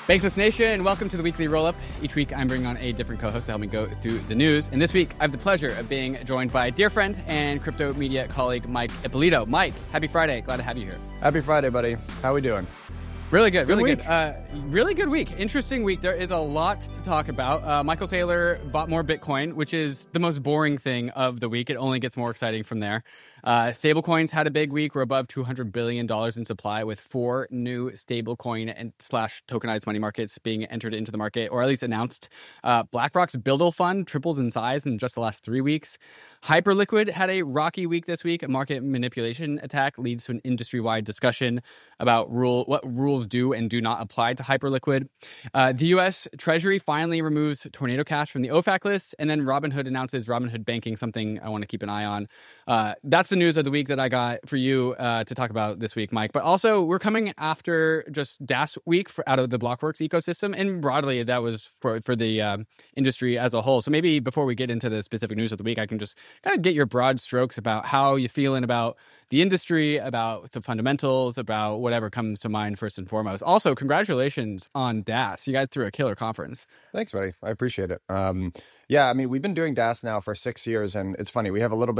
Bankless Nation, welcome to the weekly roll-up. Each week, I'm bringing on a different co-host to help me go through the news. And this week, I have the pleasure of being joined by dear friend and crypto media colleague, Mike Ippolito. Mike, happy Friday. Glad to have you here. Happy Friday, buddy. How we doing? Really good. Good really week. good. Really good week. Interesting week. There is a lot to talk about. Michael Saylor bought more Bitcoin, which is the most boring thing of the week. It only gets more exciting from there. Stablecoins had a big week. We're above $200 billion in supply with 4 new stablecoin and / tokenized money markets being entered into the market, or at least announced. BlackRock's Buildle Fund triples in size in just the last 3 weeks. Hyperliquid had a rocky week this week. A market manipulation attack leads to an industry-wide discussion about what rules do and do not apply to Hyperliquid. The U.S. Treasury finally removes Tornado Cash from the OFAC list, and then Robinhood announces Robinhood Banking, something I want to keep an eye on. That's the news of the week that I got for you to talk about this week, Mike. But also, we're coming after just DAS week out of the Blockworks ecosystem, and broadly, that was for the industry as a whole. So maybe before we get into the specific news of the week, I can just kind of get your broad strokes about how you're feeling about the industry, about the fundamentals, about whatever comes to mind first and foremost. Also, congratulations on DAS. You guys threw a killer conference. Thanks, buddy. I appreciate it. Yeah, I mean, we've been doing DAS now for 6 years, and it's funny. We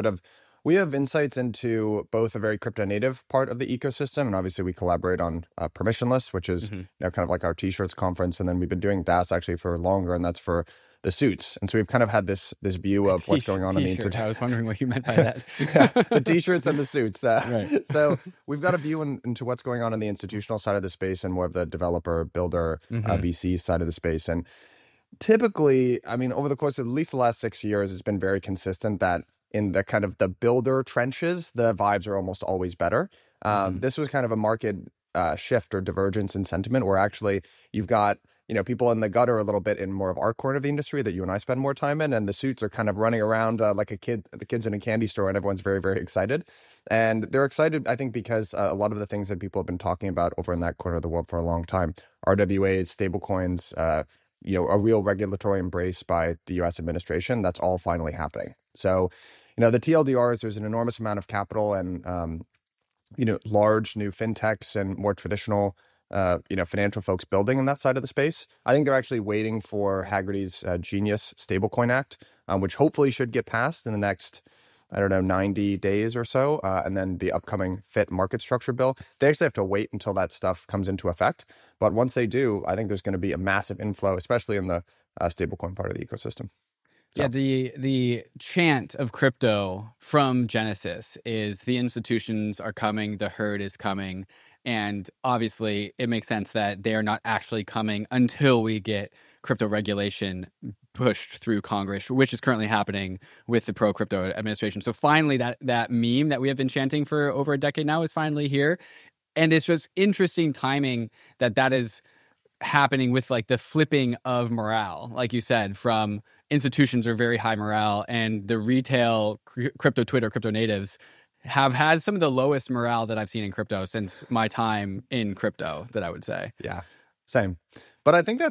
have insights into both a very crypto native part of the ecosystem, and obviously we collaborate on Permissionless, which is kind of like our T-shirts conference, and then we've been doing DAS actually for longer, and that's for the suits. And so we've kind of had this view of what's going on in the institution. I was wondering what you meant by that. Yeah, the T-shirts and the suits. Right. So we've got a view into what's going on in the institutional side of the space and more of the developer, builder, VC side of the space. And typically, I mean, over the course of at least the last 6 years, it's been very consistent that in the kind of the builder trenches, the vibes are almost always better. This was kind of a market shift or divergence in sentiment where actually you've got people in the gutter a little bit in more of our corner of the industry that you and I spend more time in, and the suits are kind of running around like the kids in a candy store, and everyone's very, very excited. And they're excited, I think, because a lot of the things that people have been talking about over in that corner of the world for a long time, RWAs, stablecoins, a real regulatory embrace by the U.S. administration, that's all finally happening. So, the TLDRs, there's an enormous amount of capital and, large new fintechs and more traditional financial folks building in that side of the space. I think they're actually waiting for Hagerty's Genius Stablecoin Act, which hopefully should get passed in the next, 90 days or so. And then the upcoming FIT market structure bill. They actually have to wait until that stuff comes into effect. But once they do, I think there's going to be a massive inflow, especially in the stablecoin part of the ecosystem. So. Yeah, the chant of crypto from Genesis is the institutions are coming, the herd is coming. And obviously, it makes sense that they are not actually coming until we get crypto regulation pushed through Congress, which is currently happening with the pro-crypto administration. So finally, that meme that we have been chanting for over a decade now is finally here. And it's just interesting timing that is happening with like the flipping of morale, like you said, from institutions are very high morale, and the retail crypto Twitter, crypto natives have had some of the lowest morale that I've seen in crypto since my time in crypto, that I would say. Yeah, same. But I think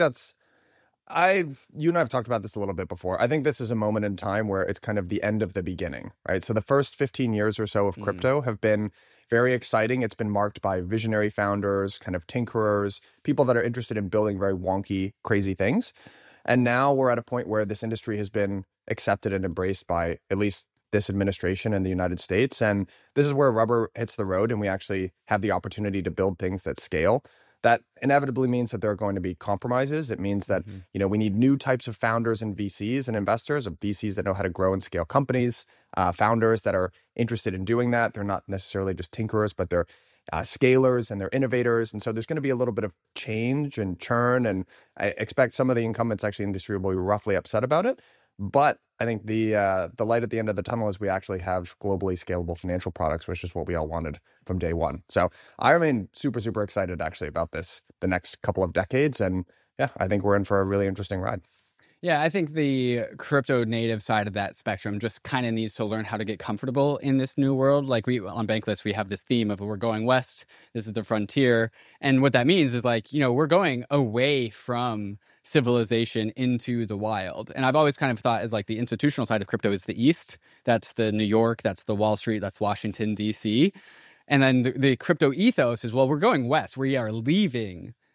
you and I have talked about this a little bit before. I think this is a moment in time where it's kind of the end of the beginning, right? So the first 15 years or so of crypto have been very exciting. It's been marked by visionary founders, kind of tinkerers, people that are interested in building very wonky, crazy things. And now we're at a point where this industry has been accepted and embraced by at least this administration in the United States. And this is where rubber hits the road and we actually have the opportunity to build things that scale. That inevitably means that there are going to be compromises. It means that, we need new types of founders and VCs and investors, of VCs that know how to grow and scale companies, founders that are interested in doing that. They're not necessarily just tinkerers, but they're scalers and they're innovators. And so there's going to be a little bit of change and churn. And I expect some of the incumbents actually in the industry will be roughly upset about it. But I think the light at the end of the tunnel is we actually have globally scalable financial products, which is what we all wanted from day one. So I remain super, super excited actually about this, the next couple of decades. And yeah, I think we're in for a really interesting ride. Yeah, I think the crypto native side of that spectrum just kind of needs to learn how to get comfortable in this new world. Like on Bankless, we have this theme of we're going west. This is the frontier. And what that means is we're going away from civilization into the wild. And I've always kind of thought as the institutional side of crypto is the East. That's the New York, that's the Wall Street, that's Washington, D.C. And then the crypto ethos is, we're going west. We are leaving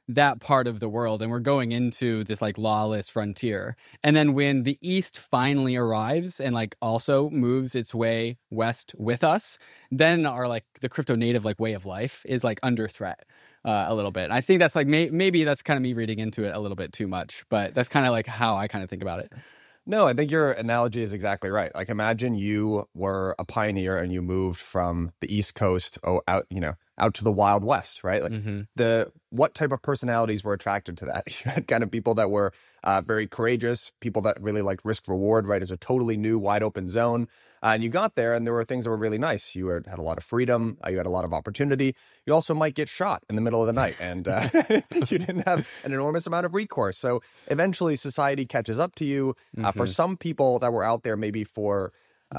that part of the world, and we're going into this like lawless frontier. And then when the East finally arrives and like also moves its way west with us, then our like the crypto native like way of life is like under threat a little bit. I think that's like maybe that's kind of me reading into it a little bit too much, but that's kind of like how I kind of think about it. No, I think your analogy is exactly right. Like, imagine you were a pioneer and you moved from the East Coast out to the Wild West, right? Like what type of personalities were attracted to that? You had kind of people that were very courageous, people that really liked risk reward, right? It's a totally new, wide open zone. And you got there and there were things that were really nice. You had a lot of freedom. You had a lot of opportunity. You also might get shot in the middle of the night and you didn't have an enormous amount of recourse. So eventually society catches up to you. For some people that were out there, maybe for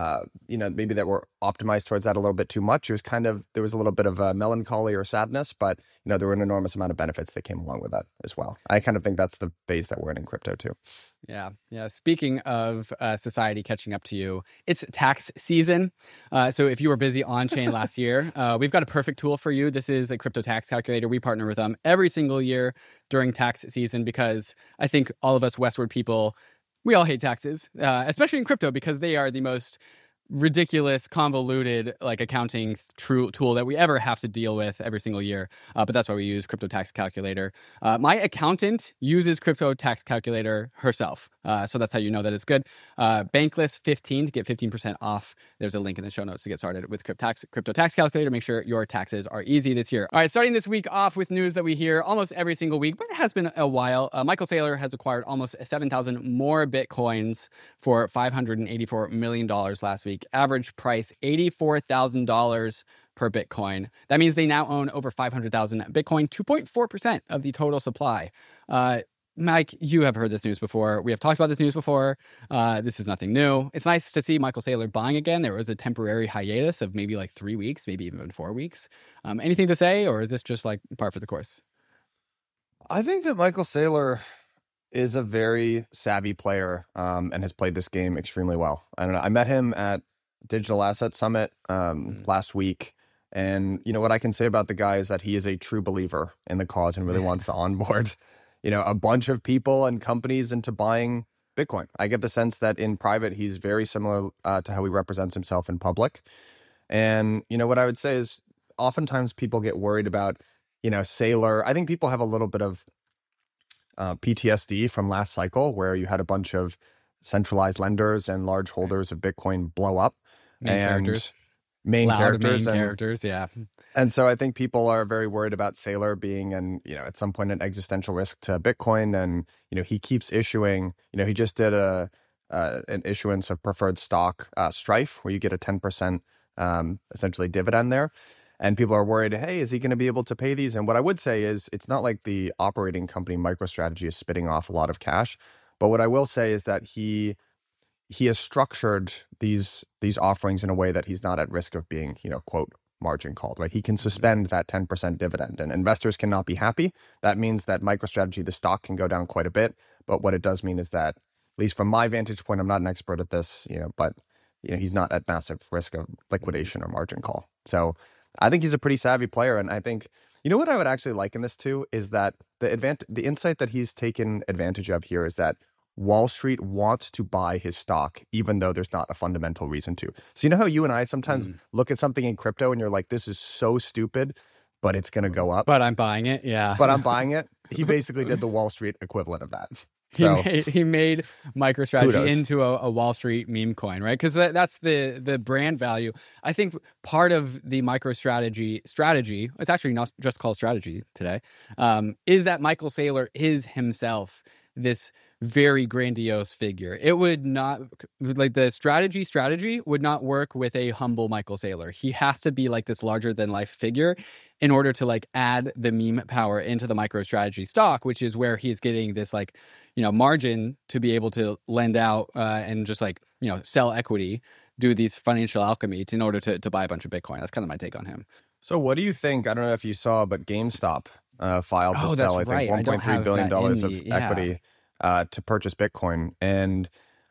maybe that were optimized towards that a little bit too much. It was there was a little bit of melancholy or sadness, but there were an enormous amount of benefits that came along with that as well. I kind of think that's the phase that we're in crypto too. Yeah. Speaking of society catching up to you, it's tax season. So if you were busy on chain last year, we've got a perfect tool for you. This is a crypto tax calculator. We partner with them every single year during tax season because I think all of us Westward people, we all hate taxes, especially in crypto, because they are the most ridiculous, convoluted, like accounting tool that we ever have to deal with every single year. But that's why we use Crypto Tax Calculator. My accountant uses Crypto Tax Calculator herself. So that's how you know that it's good. Bankless 15 to get 15% off. There's a link in the show notes to get started with Crypto Tax Calculator. Make sure your taxes are easy this year. All right, starting this week off with news that we hear almost every single week, but it has been a while. Michael Saylor has acquired almost 7,000 more Bitcoins for $584 million last week. Average price $84,000 per Bitcoin. That means they now own over 500,000 Bitcoin, 2.4% of the total supply. Mike, you have heard this news before. We have talked about this news before. This is nothing new. It's nice to see Michael Saylor buying again. There was a temporary hiatus of maybe like 3 weeks, maybe even 4 weeks. Anything to say, or is this just like par for the course? I think that Michael Saylor is a very savvy player and has played this game extremely well. I don't know. I met him at Digital Asset Summit last week. And what I can say about the guy is that he is a true believer in the cause and really wants to onboard a bunch of people and companies into buying Bitcoin. I get the sense that in private, he's very similar to how he represents himself in public. And, what I would say is oftentimes people get worried about, Saylor. I think people have a little bit of PTSD from last cycle where you had a bunch of centralized lenders and large holders of Bitcoin blow up. Main characters, yeah. And so I think people are very worried about Saylor being at some point an existential risk to Bitcoin. And, he keeps issuing, he just did an issuance of preferred stock, Strife, where you get a 10% essentially dividend there. And people are worried, hey, is he going to be able to pay these? And what I would say is it's not like the operating company MicroStrategy is spitting off a lot of cash. But what I will say is that he has structured these offerings in a way that he's not at risk of being, quote, margin called, right? He can suspend that 10% dividend and investors cannot be happy. That means that MicroStrategy, the stock, can go down quite a bit. But what it does mean is that, at least from my vantage point, I'm not an expert at this, but he's not at massive risk of liquidation or margin call. So I think he's a pretty savvy player. And I think, what I would actually like in this too is that the insight that he's taken advantage of here is that Wall Street wants to buy his stock, even though there's not a fundamental reason to. So how you and I sometimes look at something in crypto and you're like, this is so stupid, but it's going to go up. But I'm buying it, yeah. But I'm buying it. He basically did the Wall Street equivalent of that. So, he made MicroStrategy into a Wall Street meme coin, right? Because that's the brand value. I think part of the MicroStrategy strategy, it's actually not just called strategy today, is that Michael Saylor is himself this very grandiose figure. It would not, like the strategy would not work with a humble Michael Saylor. He has to be like this larger than life figure in order to like add the meme power into the MicroStrategy stock, which is where he's getting this like, margin to be able to lend out and just like, sell equity, do these financial alchemy in order to buy a bunch of Bitcoin. That's kind of my take on him. So what do you think? I don't know if you saw, but GameStop filed to sell, I think, $1.3 billion of equity to purchase Bitcoin. And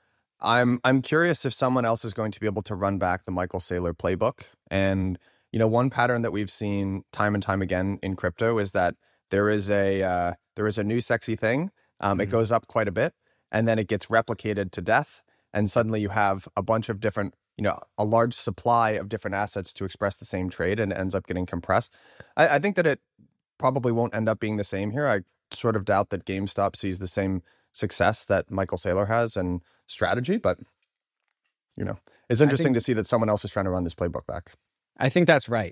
I'm curious if someone else is going to be able to run back the Michael Saylor playbook. And, one pattern that we've seen time and time again in crypto is that there is a new sexy thing. It goes up quite a bit, and then it gets replicated to death, and suddenly you have a bunch of different, a large supply of different assets to express the same trade, and it ends up getting compressed. I think that it probably won't end up being the same here. I sort of doubt that GameStop sees the same success that Michael Saylor has and strategy, but it's interesting to see that someone else is trying to run this playbook back. I think that's right.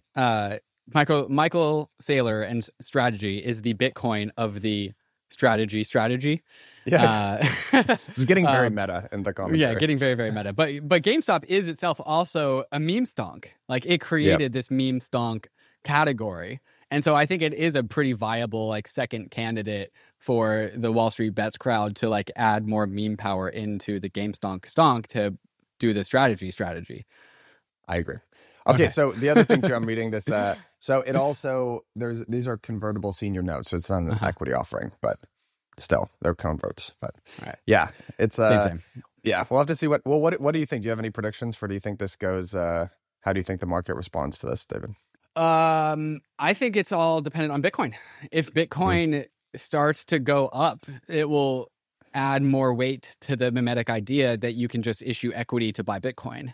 Michael Saylor and strategy is the Bitcoin of the strategy. Yeah, it's getting very meta in the commentary. Yeah, getting very, very meta. But GameStop is itself also a meme stonk. Like, it created this meme stonk category. And so I think it is a pretty viable second candidate for the Wall Street Bets crowd to add more meme power into the GameStonk stonk to do the strategy. I agree. Okay, so the other thing too, I'm reading this. So it also these are convertible senior notes, so it's not an equity offering, but still they're converts. But yeah, it's same. Yeah, we'll have to see what do you think? Do you have any predictions for? Do you think this goes? How do you think the market responds to this, David? I think it's all dependent on Bitcoin. If Bitcoin starts to go up, it will add more weight to the mimetic idea that you can just issue equity to buy Bitcoin.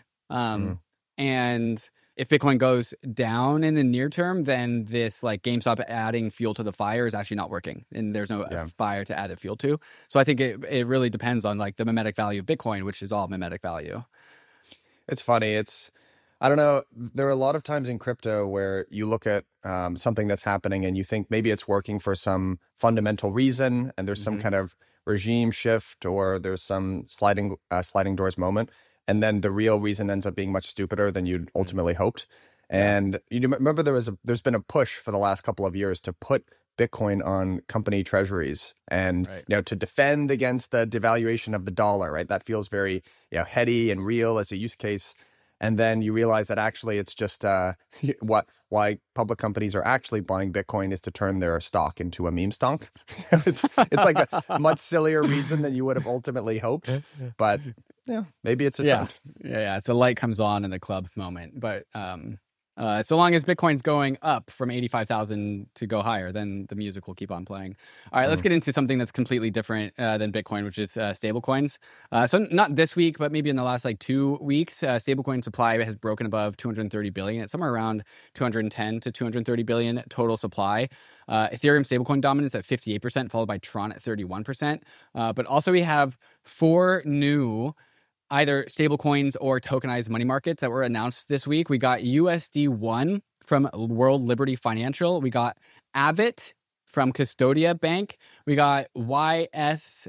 And if Bitcoin goes down in the near term, then this GameStop adding fuel to the fire is actually not working, and there's no fire to add the fuel to. So I think it really depends on the mimetic value of Bitcoin, which is all mimetic value. It's funny. I don't know. There are a lot of times in crypto where you look at something that's happening and you think maybe it's working for some fundamental reason, and there's some kind of regime shift, or there's some sliding doors moment. And then the real reason ends up being much stupider than you'd ultimately hoped. And you remember there's been a push for the last couple of years to put Bitcoin on company treasuries and to defend against the devaluation of the dollar, right? That feels very heady and real as a use case. And then you realize that actually it's just why public companies are actually buying Bitcoin is to turn their stock into a meme stonk. It's like a much sillier reason than you would have ultimately hoped, but maybe it's a trend. Yeah. It's a light comes on in the club moment, but so long as Bitcoin's going up from 85,000 to go higher, then the music will keep on playing. All right, let's get into something that's completely different than Bitcoin, which is stablecoins. So not this week, but maybe in the last 2 weeks, stablecoin supply has broken above 230 billion. It's somewhere around 210 to 230 billion total supply. Ethereum stablecoin dominance at 58%, followed by Tron at 31%. But also we have 4 new either stablecoins or tokenized money markets that were announced this week. We got USD1 from World Liberty Financial. We got Aavit from Custodia Bank. We got WYST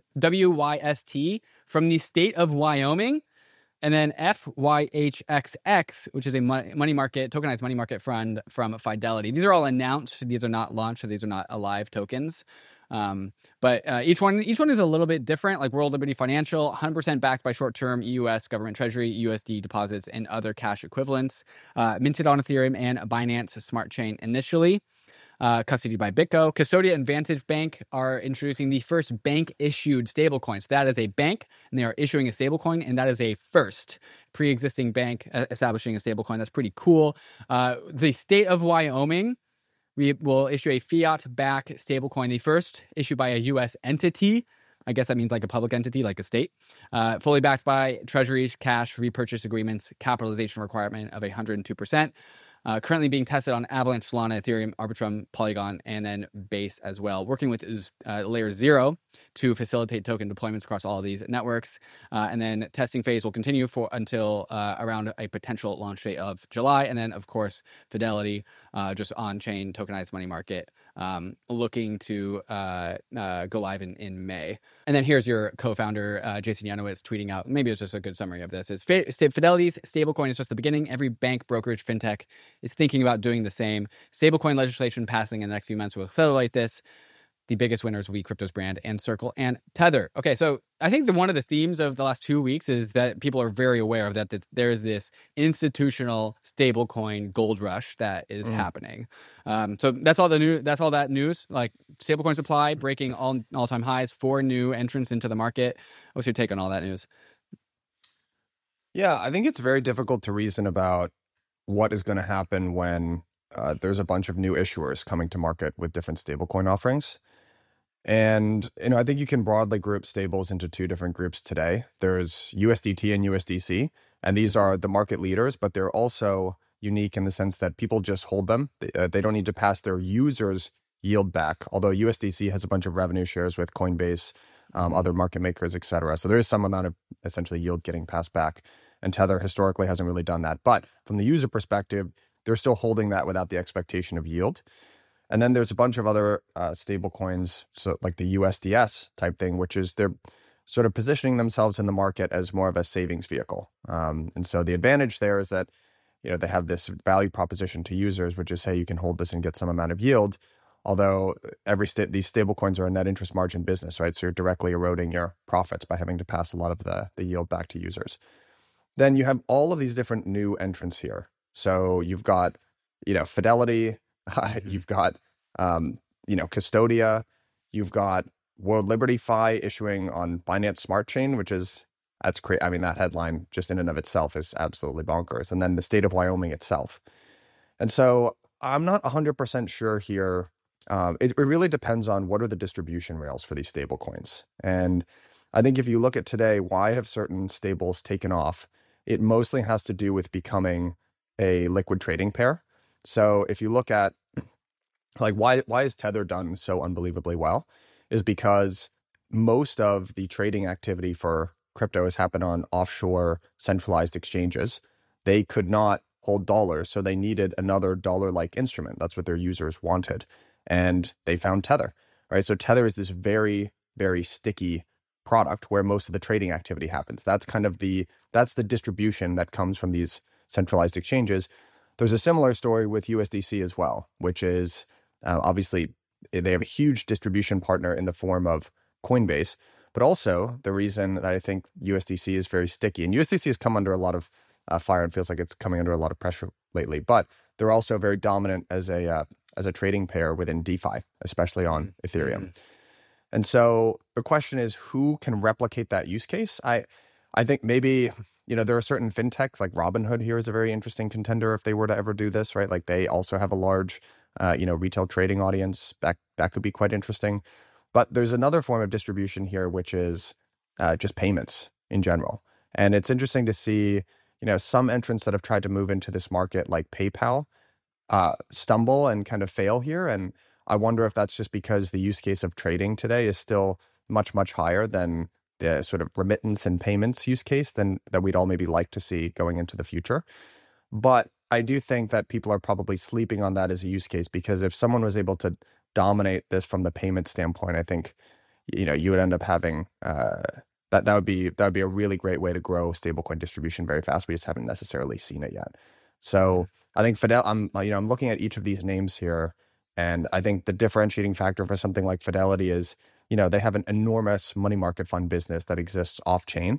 from the state of Wyoming. And then FYHXX, which is a money market, tokenized money market fund from Fidelity. These are all announced. These are not launched, so these are not alive tokens. But each one is a little bit different. Like World Liberty Financial, 100% backed by short-term U.S. government treasury, USD deposits, and other cash equivalents. Minted on Ethereum and Binance Smart Chain initially. Custody by BitGo. Custodia and Vantage Bank are introducing the first bank-issued stablecoin. So that is a bank, and they are issuing a stablecoin, and that is a first pre-existing bank establishing a stablecoin. That's pretty cool. The state of Wyoming, we will issue a fiat-backed stablecoin, the first issued by a U.S. entity. I guess that means like a public entity, like a state. Fully backed by treasuries, cash, repurchase agreements, capitalization requirement of 102%. Currently being tested on Avalanche, Solana, Ethereum, Arbitrum, Polygon, and then Base as well. Working with Layer 0 to facilitate token deployments across all of these networks. And then testing phase will continue until around a potential launch date of July. And then, of course, Fidelity, just on-chain tokenized money market, looking to go live in May. And then here's your co-founder, Jason Yanowitz, tweeting out, maybe it's just a good summary of this, is Fidelity's stablecoin is just the beginning. Every bank, brokerage, fintech is thinking about doing the same. Stablecoin legislation passing in the next few months will accelerate this. The biggest winners will be Crypto's Brand and Circle and Tether. Okay, so I think one of the themes of the last 2 weeks is that people are very aware of that there's this institutional stablecoin gold rush that is happening. So that's all that news. Like stablecoin supply breaking all-time highs, 4 new entrants into the market. What's your take on all that news? Yeah, I think it's very difficult to reason about what is going to happen when there's a bunch of new issuers coming to market with different stablecoin offerings. And I think you can broadly group stables into two different groups today. There's USDT and USDC, and these are the market leaders, but they're also unique in the sense that people just hold them. They don't need to pass their users yield back, although USDC has a bunch of revenue shares with Coinbase, other market makers, etc. So there is some amount of essentially yield getting passed back, and Tether historically hasn't really done that. But from the user perspective, they're still holding that without the expectation of yield. And then there's a bunch of other stable coins, so like the USDS type thing, which is they're sort of positioning themselves in the market as more of a savings vehicle. And so the advantage there is that they have this value proposition to users, which is, hey, you can hold this and get some amount of yield. Although these stable coins are a net interest margin business, right? So you're directly eroding your profits by having to pass a lot of the yield back to users. Then you have all of these different new entrants here. So you've got, Fidelity, you've got, Custodia, you've got World Liberty Fi issuing on Binance Smart Chain, that's crazy. I mean, that headline just in and of itself is absolutely bonkers. And then the state of Wyoming itself. And so I'm not 100% sure here. It really depends on what are the distribution rails for these stable coins. And I think if you look at today, why have certain stables taken off? It mostly has to do with becoming a liquid trading pair. So if you look at why is Tether done so unbelievably well, is because most of the trading activity for crypto has happened on offshore centralized exchanges. They could not hold dollars, so they needed another dollar-like instrument. That's what their users wanted. And they found Tether, right? So Tether is this very, very sticky product where most of the trading activity happens. That's the distribution that comes from these centralized exchanges. There's a similar story with USDC as well, which is obviously they have a huge distribution partner in the form of Coinbase, but also the reason that I think USDC is very sticky, and USDC has come under a lot of fire and feels like it's coming under a lot of pressure lately, but they're also very dominant as a trading pair within DeFi, especially on Ethereum. And so the question is, who can replicate that use case? I think maybe, there are certain fintechs like Robinhood here is a very interesting contender if they were to ever do this, right? Like they also have a large, retail trading audience. That could be quite interesting. But there's another form of distribution here, which is just payments in general. And it's interesting to see, some entrants that have tried to move into this market like PayPal stumble and kind of fail here. And I wonder if that's just because the use case of trading today is still much, much higher than the sort of remittance and payments use case than that we'd all maybe like to see going into the future. But I do think that people are probably sleeping on that as a use case, because if someone was able to dominate this from the payment standpoint, I think, you would end up having that would be a really great way to grow stablecoin distribution very fast. We just haven't necessarily seen it yet. So I think I'm looking at each of these names here, and I think the differentiating factor for something like Fidelity is, they have an enormous money market fund business that exists off chain.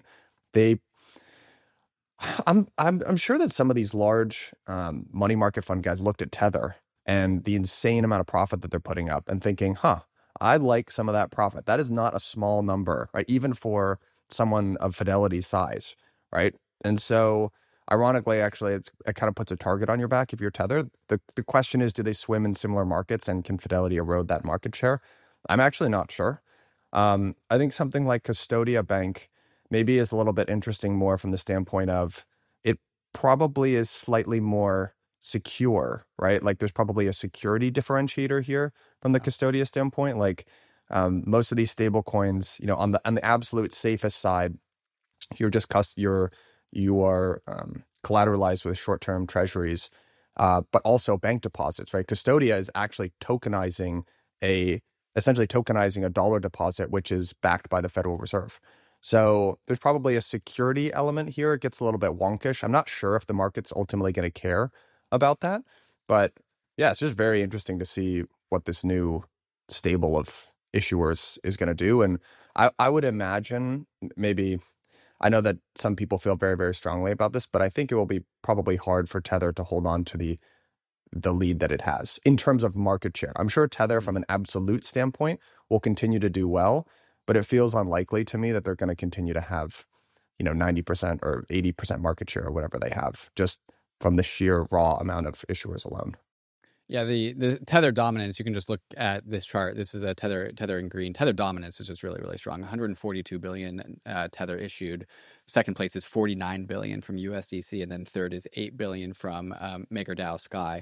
I'm sure that some of these large money market fund guys looked at Tether and the insane amount of profit that they're putting up and thinking, I'd like some of that profit. That is not a small number, right? Even for someone of Fidelity's size, right? And so ironically, actually, it kind of puts a target on your back if you're Tether. The question is, do they swim in similar markets, and can Fidelity erode that market share? I'm actually not sure. I think something like Custodia Bank maybe is a little bit interesting more from the standpoint of it probably is slightly more secure, right? Like there's probably a security differentiator here from the Custodia standpoint. Like most of these stable coins, on the absolute safest side, you are collateralized with short-term treasuries, but also bank deposits, right? Custodia is actually essentially tokenizing a dollar deposit, which is backed by the Federal Reserve. So there's probably a security element here. It gets a little bit wonkish. I'm not sure if the market's ultimately going to care about that, but yeah, it's just very interesting to see what this new stable of issuers is going to do. And I would imagine maybe, I know that some people feel very, very strongly about this, but I think it will be probably hard for Tether to hold on to the lead that it has in terms of market share. I'm sure Tether from an absolute standpoint will continue to do well, but it feels unlikely to me that they're going to continue to have, 90% or 80% market share or whatever they have, just from the sheer raw amount of issuers alone. Yeah, the tether dominance, you can just look at this chart. This is a tether in green. Tether dominance is just really, really strong. 142 billion tether issued. Second place is 49 billion from USDC, and then third is 8 billion from MakerDAO Sky.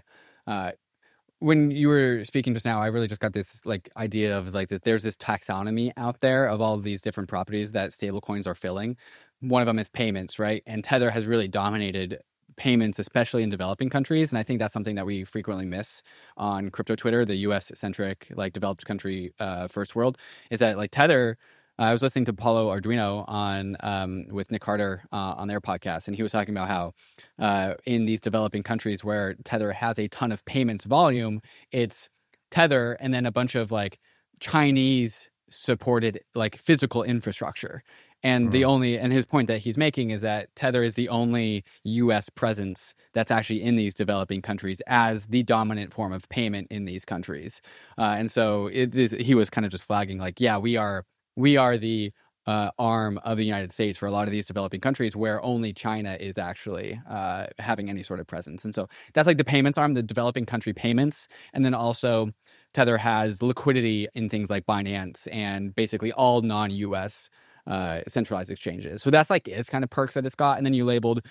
When you were speaking just now, I really just got this like idea of like that there's this taxonomy out there of all of these different properties that stablecoins are filling. One of them is payments, right? And Tether has really dominated payments, especially in developing countries. And I think that's something that we frequently miss on crypto Twitter, the US centric, like developed country first world, is that like Tether. I was listening to Paulo Arduino on with Nick Carter on their podcast, and he was talking about how in these developing countries where Tether has a ton of payments volume, it's Tether and then a bunch of like Chinese supported like physical infrastructure. And his point that he's making is that Tether is the only U.S. presence that's actually in these developing countries as the dominant form of payment in these countries. And so he was kind of just flagging like, yeah, we are the arm of the United States for a lot of these developing countries where only China is actually having any sort of presence. And so that's like the payments arm, the developing country payments. And then also Tether has liquidity in things like Binance and basically all non-U.S. Centralized exchanges. So that's like its kind of perks that it's got. And then you labeled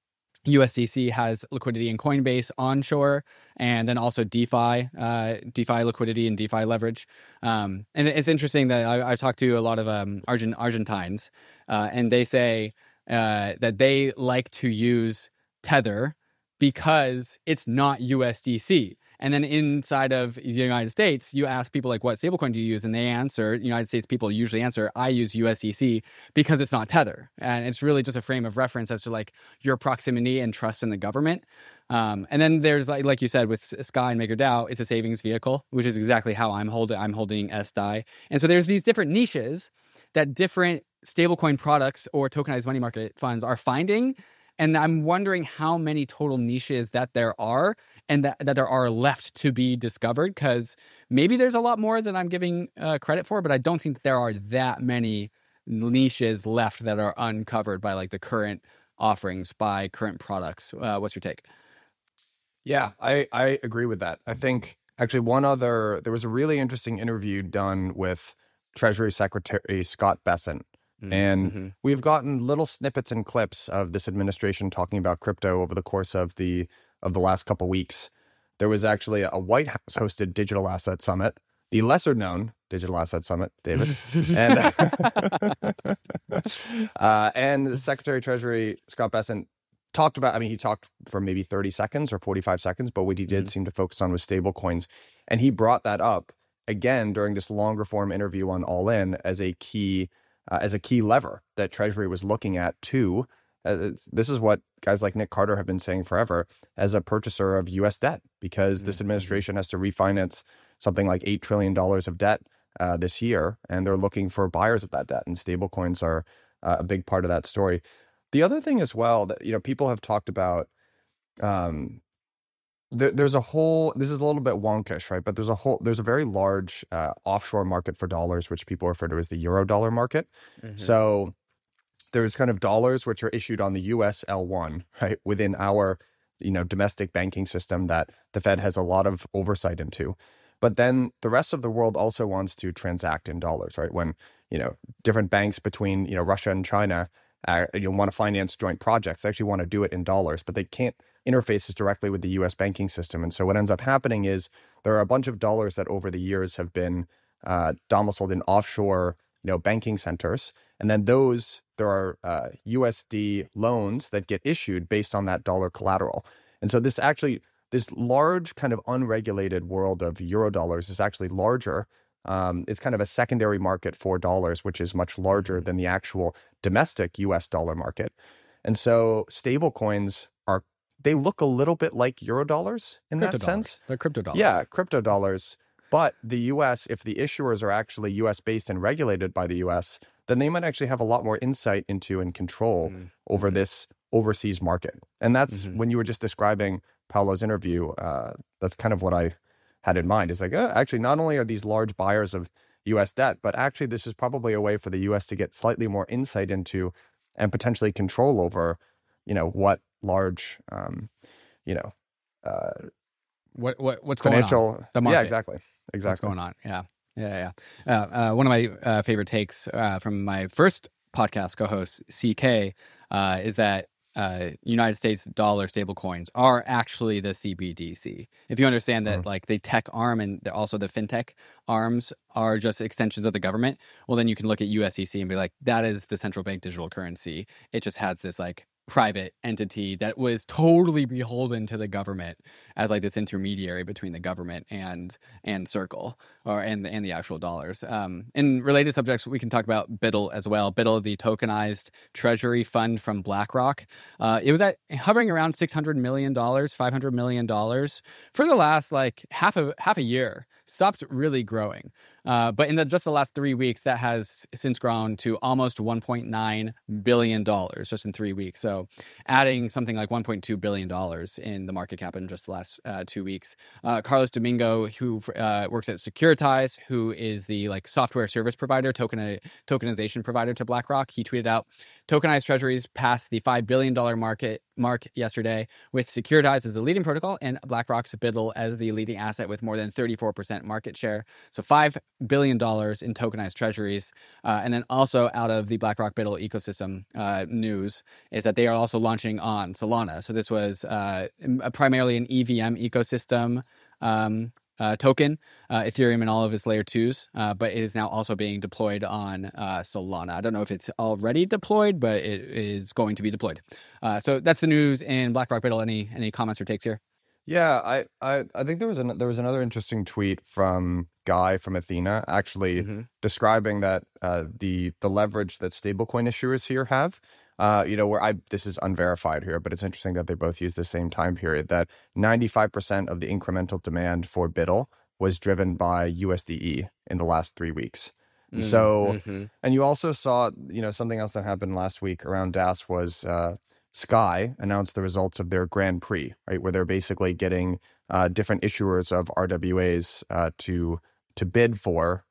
USDC has liquidity in Coinbase onshore, and then also DeFi liquidity and DeFi leverage. And it's interesting that I talked to a lot of Argentines, and they say that they like to use Tether because it's not USDC. And then inside of the United States, you ask people like, what stablecoin do you use? And they answer, United States people usually answer, I use USDC because it's not Tether. And it's really just a frame of reference as to like your proximity and trust in the government. And then there's like you said, with Sky and MakerDAO, it's a savings vehicle, which is exactly how I'm holding SDAI. And so there's these different niches that different stablecoin products or tokenized money market funds are finding. And I'm wondering how many total niches that there are and that there are left to be discovered, because maybe there's a lot more than I'm giving credit for, but I don't think there are that many niches left that are uncovered by like the current offerings, by current products. What's your take? Yeah, I agree with that. I think actually there was a really interesting interview done with Treasury Secretary Scott Bessent. And we've gotten little snippets and clips of this administration talking about crypto over the course of the last couple weeks. There was actually a White House hosted digital asset summit, the lesser known digital asset summit, David, and Secretary of Treasury Scott Bessent talked about. I mean, he talked for maybe 30 seconds or 45 seconds, but what he did seem to focus on was stable coins, and he brought that up again during this longer form interview on All In as a key lever that Treasury was looking at too. This is what guys like Nick Carter have been saying forever as a purchaser of U.S. debt, because this administration has to refinance something like $8 trillion of debt this year, and they're looking for buyers of that debt, and stablecoins are a big part of that story. The other thing as well that people have talked about, there's a whole, this is a little bit wonkish, right? But there's a very large offshore market for dollars, which people refer to as the Eurodollar market. So there's kind of dollars which are issued on the US L1, right, within our domestic banking system that the Fed has a lot of oversight into. But then the rest of the world also wants to transact in dollars, right? When different banks between Russia and China want to finance joint projects, they actually want to do it in dollars, but they can't interfaces directly with the U.S. banking system. And so what ends up happening is there are a bunch of dollars that over the years have been domiciled in offshore, banking centers. And then there are USD loans that get issued based on that dollar collateral. And so this large kind of unregulated world of Eurodollars is actually larger. It's kind of a secondary market for dollars, which is much larger than the actual domestic US dollar market. And so stable coins they look a little bit like Eurodollars in that sense. They're crypto dollars. Yeah, crypto dollars. But the US, if the issuers are actually US based and regulated by the US, then they might actually have a lot more insight into and control over this overseas market. And that's when you were just describing Paulo's interview, that's kind of what I had in mind. It's like, actually, not only are these large buyers of US debt, but actually this is probably a way for the US to get slightly more insight into and potentially control over, what large, what's going on? The market. Yeah, exactly. What's going on? Yeah. One of my favorite takes from my first podcast co-host, CK, is that United States dollar stablecoins are actually the CBDC. If you understand that, like the tech arm and also the fintech arms are just extensions of the government, well, then you can look at USDC and be like, that is the central bank digital currency. It just has this like private entity that was totally beholden to the government as like this intermediary between the government and Circle and the actual dollars. In related subjects, we can talk about BUIDL as well. BUIDL, the tokenized treasury fund from BlackRock. It was hovering around $600 million, $500 million for the last like half a year. Stopped really growing. But in just the last 3 weeks, that has since grown to almost $1.9 billion just in 3 weeks. So adding something like $1.2 billion in the market cap in just the last 2 weeks. Carlos Domingo, who works at Securitize, who is the like software service provider, tokenization provider to BlackRock, he tweeted out, tokenized treasuries passed the $5 billion mark yesterday, with Securitize as the leading protocol and BlackRock's BUIDL as the leading asset with more than 34% market share. So $5 billion in tokenized treasuries. And then also out of the BlackRock BUIDL ecosystem news is that they are also launching on Solana. So this was primarily an EVM ecosystem token, Ethereum and all of its layer 2s, but it is now also being deployed on Solana. I don't know if it's already deployed, but it is going to be deployed. So that's the news in BlackRock BUIDL. Any comments or takes here? Yeah, I think there was another interesting tweet from Guy from Athena actually describing that the leverage that stablecoin issuers here have. This is unverified here, but it's interesting that they both use the same time period, that 95% of the incremental demand for BUIDL was driven by USDE in the last 3 weeks. So, and you also saw, something else that happened last week around DAS was Sky announced the results of their Grand Prix, right, where they're basically getting different issuers of RWAs to bid for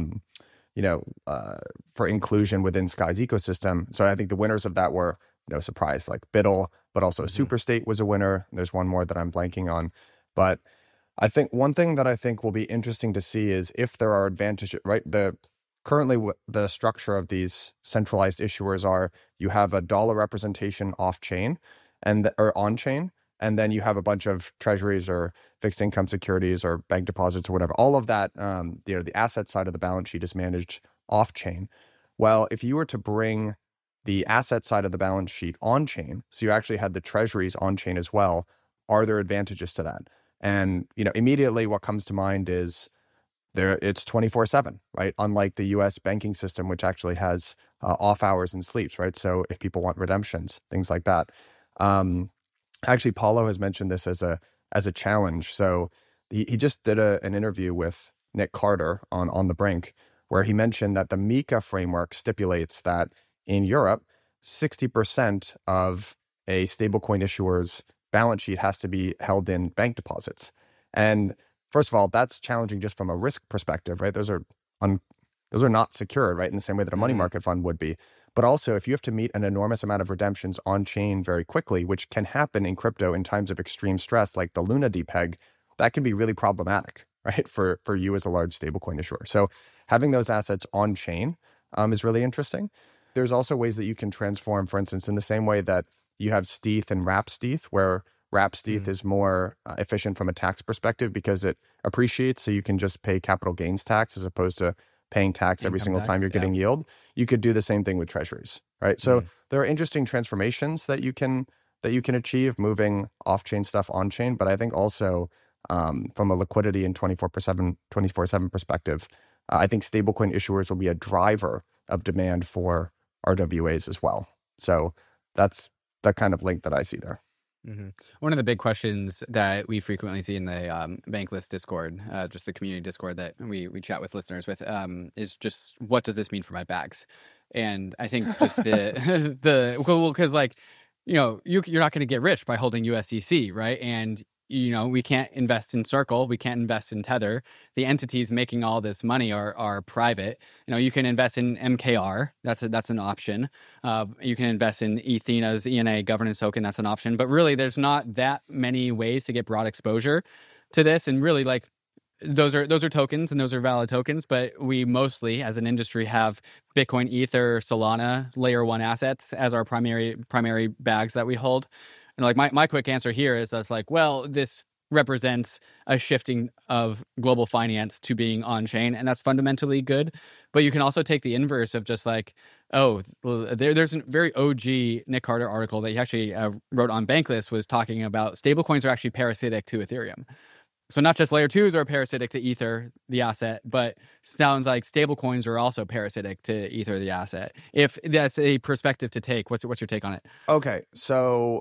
inclusion within Sky's ecosystem. So I think the winners of that were, no surprise, like BUIDL, but also Superstate was a winner. There's one more that I'm blanking on. But I think one thing that I think will be interesting to see is if there are advantages, right? Currently, the structure of these centralized issuers are you have a dollar representation off-chain or on-chain, and then you have a bunch of treasuries or fixed income securities or bank deposits or whatever. All of that, the asset side of the balance sheet is managed off-chain. Well, if you were to bring the asset side of the balance sheet on-chain, so you actually had the treasuries on-chain as well, are there advantages to that? And immediately what comes to mind is it's 24/7, right? Unlike the U.S. banking system, which actually has off hours and sleeps, right? So if people want redemptions, things like that. Actually, Paulo has mentioned this as a challenge. So he just did an interview with Nick Carter on The Brink, where he mentioned that the MiCA framework stipulates that in Europe, 60% of a stablecoin issuer's balance sheet has to be held in bank deposits. And first of all, that's challenging just from a risk perspective, right? Those are not secured, right? In the same way that a money market fund would be. But also, if you have to meet an enormous amount of redemptions on chain very quickly, which can happen in crypto in times of extreme stress, like the Luna depeg, that can be really problematic, right? For you as a large stablecoin issuer. So having those assets on chain is really interesting. There's also ways that you can transform, for instance, in the same way that you have Steth and Wrap-Steth, where Wrap-Steth is more efficient from a tax perspective because it appreciates, so you can just pay capital gains tax as opposed to paying tax every single time you're getting yield. You could do the same thing with treasuries, right? So there are interesting transformations that you can achieve moving off-chain stuff on-chain, but I think also from a liquidity and 24/7 perspective, I think stablecoin issuers will be a driver of demand for RWAs as well. So that's the kind of link that I see there. One of the big questions that we frequently see in the Bankless Discord, just the community Discord that we chat with listeners with, is just what does this mean for my bags? And I think just because you're not going to get rich by holding USDC, right? And we can't invest in Circle, we can't invest in Tether. The entities making all this money are private. You can invest in MKR, that's an option. You can invest in Athena's ENA governance token, that's an option. But really, there's not that many ways to get broad exposure to this, and really like those are tokens and those are valid tokens, but we mostly as an industry have Bitcoin, Ether, Solana, layer one assets as our primary bags that we hold. And like my quick answer here is that's like, well, this represents a shifting of global finance to being on chain, and that's fundamentally good. But you can also take the inverse of just like, oh, well, there's a very OG Nick Carter article that he actually wrote on Bankless, was talking about stablecoins are actually parasitic to Ethereum. So not just layer twos are parasitic to Ether, the asset, but sounds like stablecoins are also parasitic to Ether, the asset. If that's a perspective to take, what's your take on it? Okay, so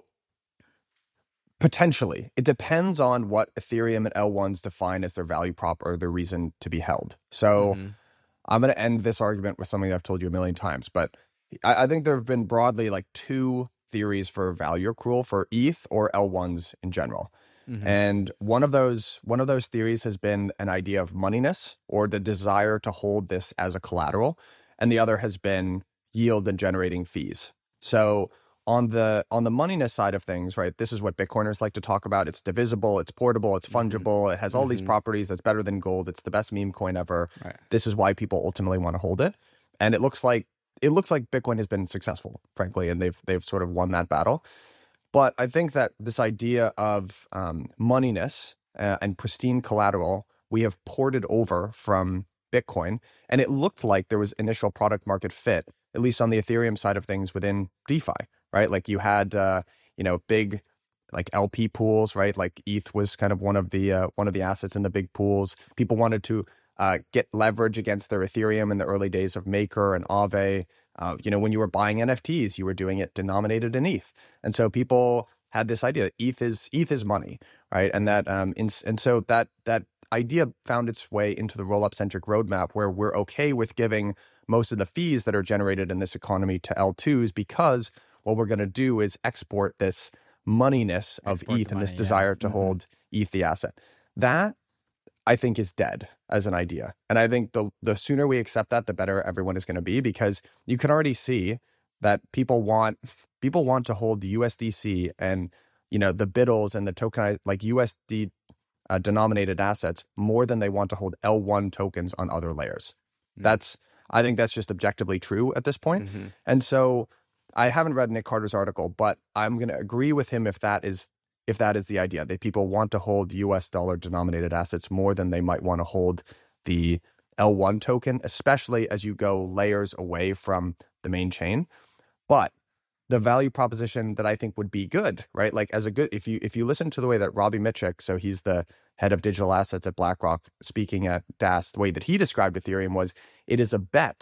potentially. It depends on what Ethereum and L1s define as their value prop or their reason to be held. So I'm going to end this argument with something that I've told you a million times, but I think there have been broadly like two theories for value accrual for ETH or L1s in general. And one of those theories has been an idea of moneyness, or the desire to hold this as a collateral, and the other has been yield and generating fees. So on the moneyness side of things, right, this is what Bitcoiners like to talk about. It's divisible, it's portable, it's fungible, it has all these properties, that's better than gold, it's the best meme coin ever. Right. This is why people ultimately want to hold it. And it looks like Bitcoin has been successful, frankly, and they've sort of won that battle. But I think that this idea of moneyness and pristine collateral, we have ported over from Bitcoin, and it looked like there was initial product market fit, at least on the Ethereum side of things within DeFi, right? Like you had, big like LP pools, right? Like ETH was kind of one of the assets in the big pools. People wanted to get leverage against their Ethereum in the early days of Maker and Aave. When you were buying NFTs, you were doing it denominated in ETH, and so people had this idea that ETH is money, right? And that so that idea found its way into the rollup centric roadmap, where we're okay with giving most of the fees that are generated in this economy to L2s, because what we're going to do is export this moneyness of ETH and this desire to hold ETH, the asset. That I think is dead as an idea. And I think the sooner we accept that, the better everyone is going to be, because you can already see that people want to hold the USDC and, the BIDLs and the tokenized like USD denominated assets more than they want to hold L1 tokens on other layers. I think that's just objectively true at this point. And so I haven't read Nick Carter's article, but I'm going to agree with him if that is the idea, that people want to hold US dollar denominated assets more than they might want to hold the L1 token, especially as you go layers away from the main chain. But the value proposition that I think would be good, right? Like if you listen to the way that Robbie Mitchell, so he's the head of digital assets at BlackRock, speaking at DAS, the way that he described Ethereum was, it is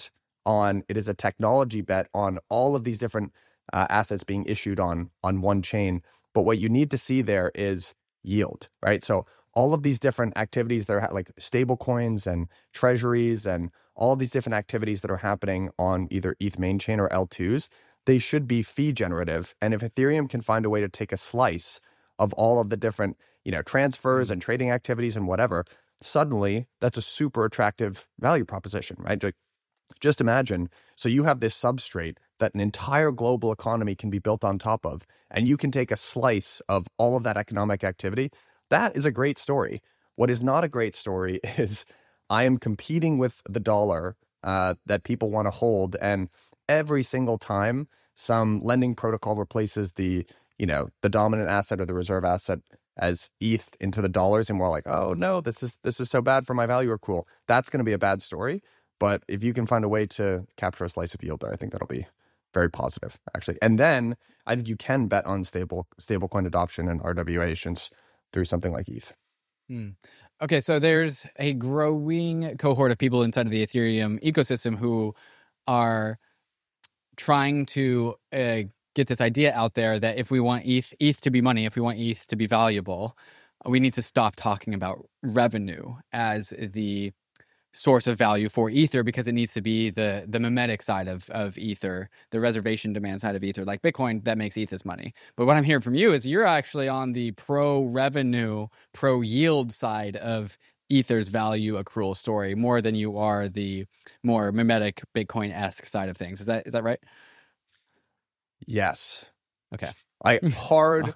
a technology bet on all of these different assets being issued on one chain. But what you need to see there is yield, right? So all of these different activities that are like stable coins and treasuries and all of these different activities that are happening on either ETH main chain or L2s, they should be fee generative. And if Ethereum can find a way to take a slice of all of the different, transfers and trading activities and whatever, suddenly that's a super attractive value proposition, right? Just imagine, so you have this substrate that an entire global economy can be built on top of, and you can take a slice of all of that economic activity. That is a great story. What is not a great story is I am competing with the dollar that people want to hold, and every single time some lending protocol replaces the dominant asset or the reserve asset as ETH into the dollars, and we're like, oh no, this is so bad for my value accrual. That's going to be a bad story. But if you can find a way to capture a slice of yield there, I think that'll be very positive, actually. And then I think you can bet on stablecoin adoption and RWA issuance through something like ETH. Okay, so there's a growing cohort of people inside of the Ethereum ecosystem who are trying to get this idea out there that if we want ETH to be money, if we want ETH to be valuable, we need to stop talking about revenue as the source of value for Ether, because it needs to be the mimetic side of Ether, the reservation demand side of Ether, like Bitcoin, that makes ETH as money. But what I'm hearing from you is you're actually on the pro-revenue, pro-yield side of Ether's value accrual story more than you are the more mimetic Bitcoin-esque side of things. Is that right? Yes. Okay. I hard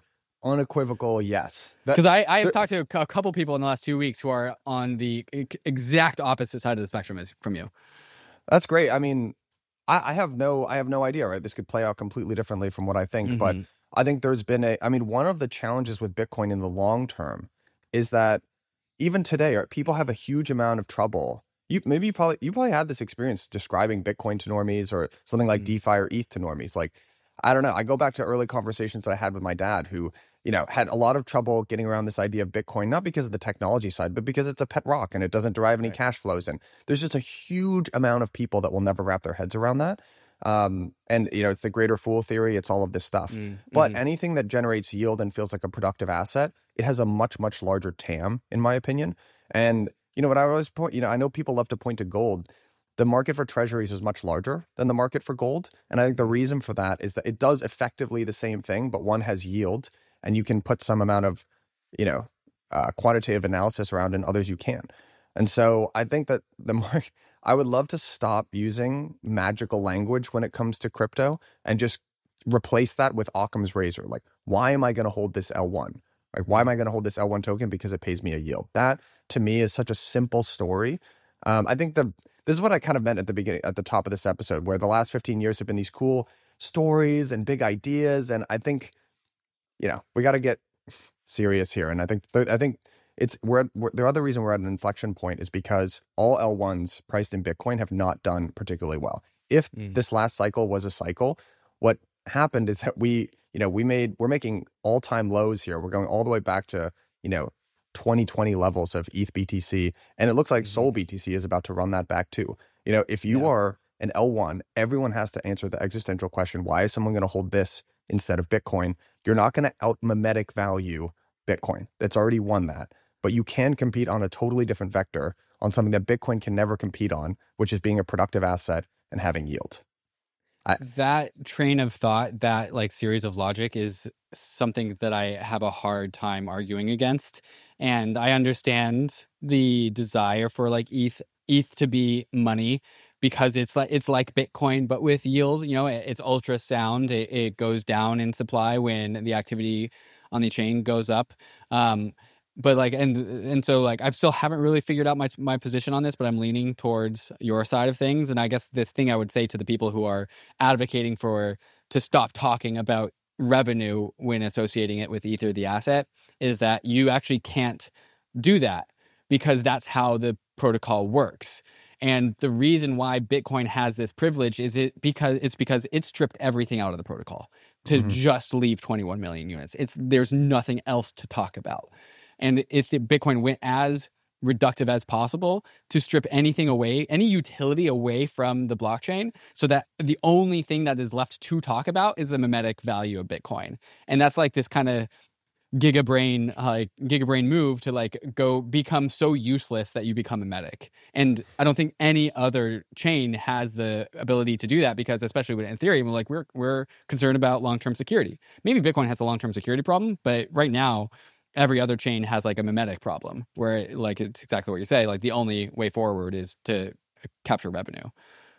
unequivocal yes. Because I have talked to a couple people in the last 2 weeks who are on the exact opposite side of the spectrum as from you. That's great. I mean, I have no idea, right? This could play out completely differently from what I think, but I think there's been one of the challenges with Bitcoin in the long term is that even today, right, people have a huge amount of trouble. You probably had this experience describing Bitcoin to normies or something like DeFi or ETH to normies. Like, I don't know. I go back to early conversations that I had with my dad who, had a lot of trouble getting around this idea of Bitcoin, not because of the technology side, but because it's a pet rock and it doesn't derive any cash flows. And there's just a huge amount of people that will never wrap their heads around that. And it's the greater fool theory. It's all of this stuff. But anything that generates yield and feels like a productive asset, it has a much, much larger TAM, in my opinion. And, what I always point, I know people love to point to gold. The market for treasuries is much larger than the market for gold. And I think the reason for that is that it does effectively the same thing, but one has yield and you can put some amount of, quantitative analysis around and others you can't. And so I think that I would love to stop using magical language when it comes to crypto and just replace that with Occam's razor. Like, why am I going to hold this L1? Like, why am I going to hold this L1 token? Because it pays me a yield. That to me is such a simple story. I think this is what I kind of meant at the top of this episode, where the last 15 years have been these cool stories and big ideas. And I think, we got to get serious here. And I think the other reason we're at an inflection point is because all L1s priced in Bitcoin have not done particularly well. If this last cycle was a cycle, what happened is that we're making all-time lows here. We're going all the way back to, 2020 levels of ETH BTC. And it looks like Sol BTC is about to run that back too. If you are an L1, everyone has to answer the existential question, why is someone going to hold this instead of Bitcoin? You're not going to out-mimetic value Bitcoin. It's already won that. But you can compete on a totally different vector on something that Bitcoin can never compete on, which is being a productive asset and having yield. That train of thought, that series of logic is something that I have a hard time arguing against. And I understand the desire for ETH to be money because it's like Bitcoin, but with yield. It's ultrasound. It goes down in supply when the activity on the chain goes up. But so I still haven't really figured out my position on this, but I'm leaning towards your side of things. And I guess this thing I would say to the people who are advocating to stop talking about revenue when associating it with Ether, the asset, is that you actually can't do that because that's how the protocol works. And the reason why Bitcoin has this privilege is because it stripped everything out of the protocol to just leave 21 million units. There's nothing else to talk about. And if Bitcoin went as reductive as possible to strip anything away, any utility away from the blockchain, so that the only thing that is left to talk about is the mimetic value of Bitcoin. And that's this kind of gigabrain move to go become so useless that you become mimetic. And I don't think any other chain has the ability to do that, because especially with Ethereum, we're concerned about long-term security. Maybe Bitcoin has a long-term security problem, but right now every other chain has a mimetic problem where it's exactly what you say. The only way forward is to capture revenue.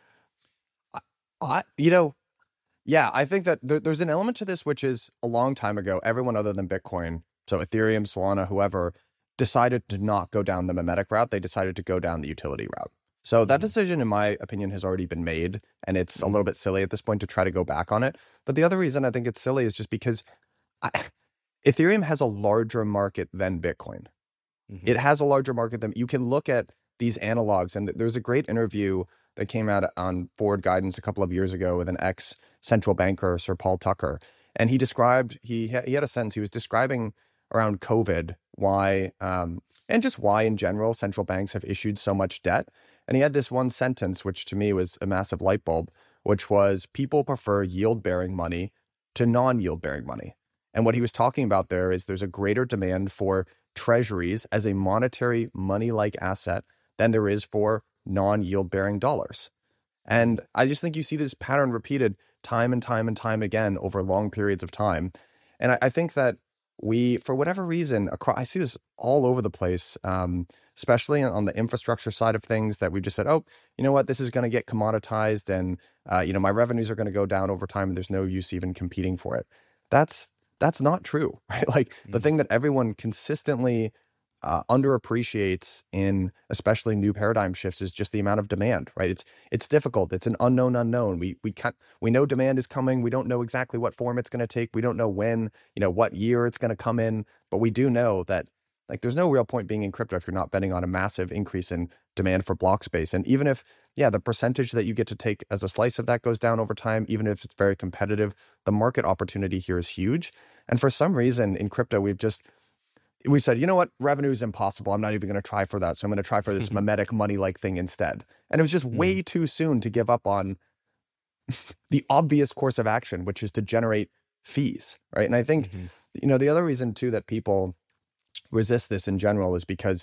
Yeah, I think that there's an element to this, which is a long time ago, everyone other than Bitcoin, so Ethereum, Solana, whoever, decided to not go down the mimetic route. They decided to go down the utility route. So that decision, in my opinion, has already been made, and it's a little bit silly at this point to try to go back on it. But the other reason I think it's silly is just because Ethereum has a larger market than Bitcoin. It has a larger market than, you can look at these analogs, and there's a great interview that came out on Forward Guidance a couple of years ago with an ex-central banker, Sir Paul Tucker. And he described, he had a sentence, he was describing around COVID, why, and just why in general, central banks have issued so much debt. And he had this one sentence, which to me was a massive light bulb, which was, people prefer yield-bearing money to non-yield-bearing money. And what he was talking about there is there's a greater demand for treasuries as a monetary money-like asset than there is for non-yield-bearing dollars. And I just think you see this pattern repeated time and time and time again over long periods of time. And I think that we, for whatever reason, I see this all over the place, especially on the infrastructure side of things, that we just said, oh, you know what, this is going to get commoditized and, my revenues are going to go down over time and there's no use even competing for it. That's That's not true, right? Like the thing that everyone consistently underappreciates in especially new paradigm shifts is just the amount of demand, right? It's difficult. It's an unknown. We know demand is coming. We don't know exactly what form it's going to take. We don't know when, what year it's going to come in, but we do know that like there's no real point being in crypto if you're not betting on a massive increase in demand for block space. And even if, the percentage that you get to take as a slice of that goes down over time, even if it's very competitive, the market opportunity here is huge. And for some reason in crypto, we said, you know what, revenue is impossible. I'm not even going to try for that. So I'm going to try for this mimetic money-like thing instead. And it was just way too soon to give up on the obvious course of action, which is to generate fees, right? And I think, the other reason too that people resist this in general is because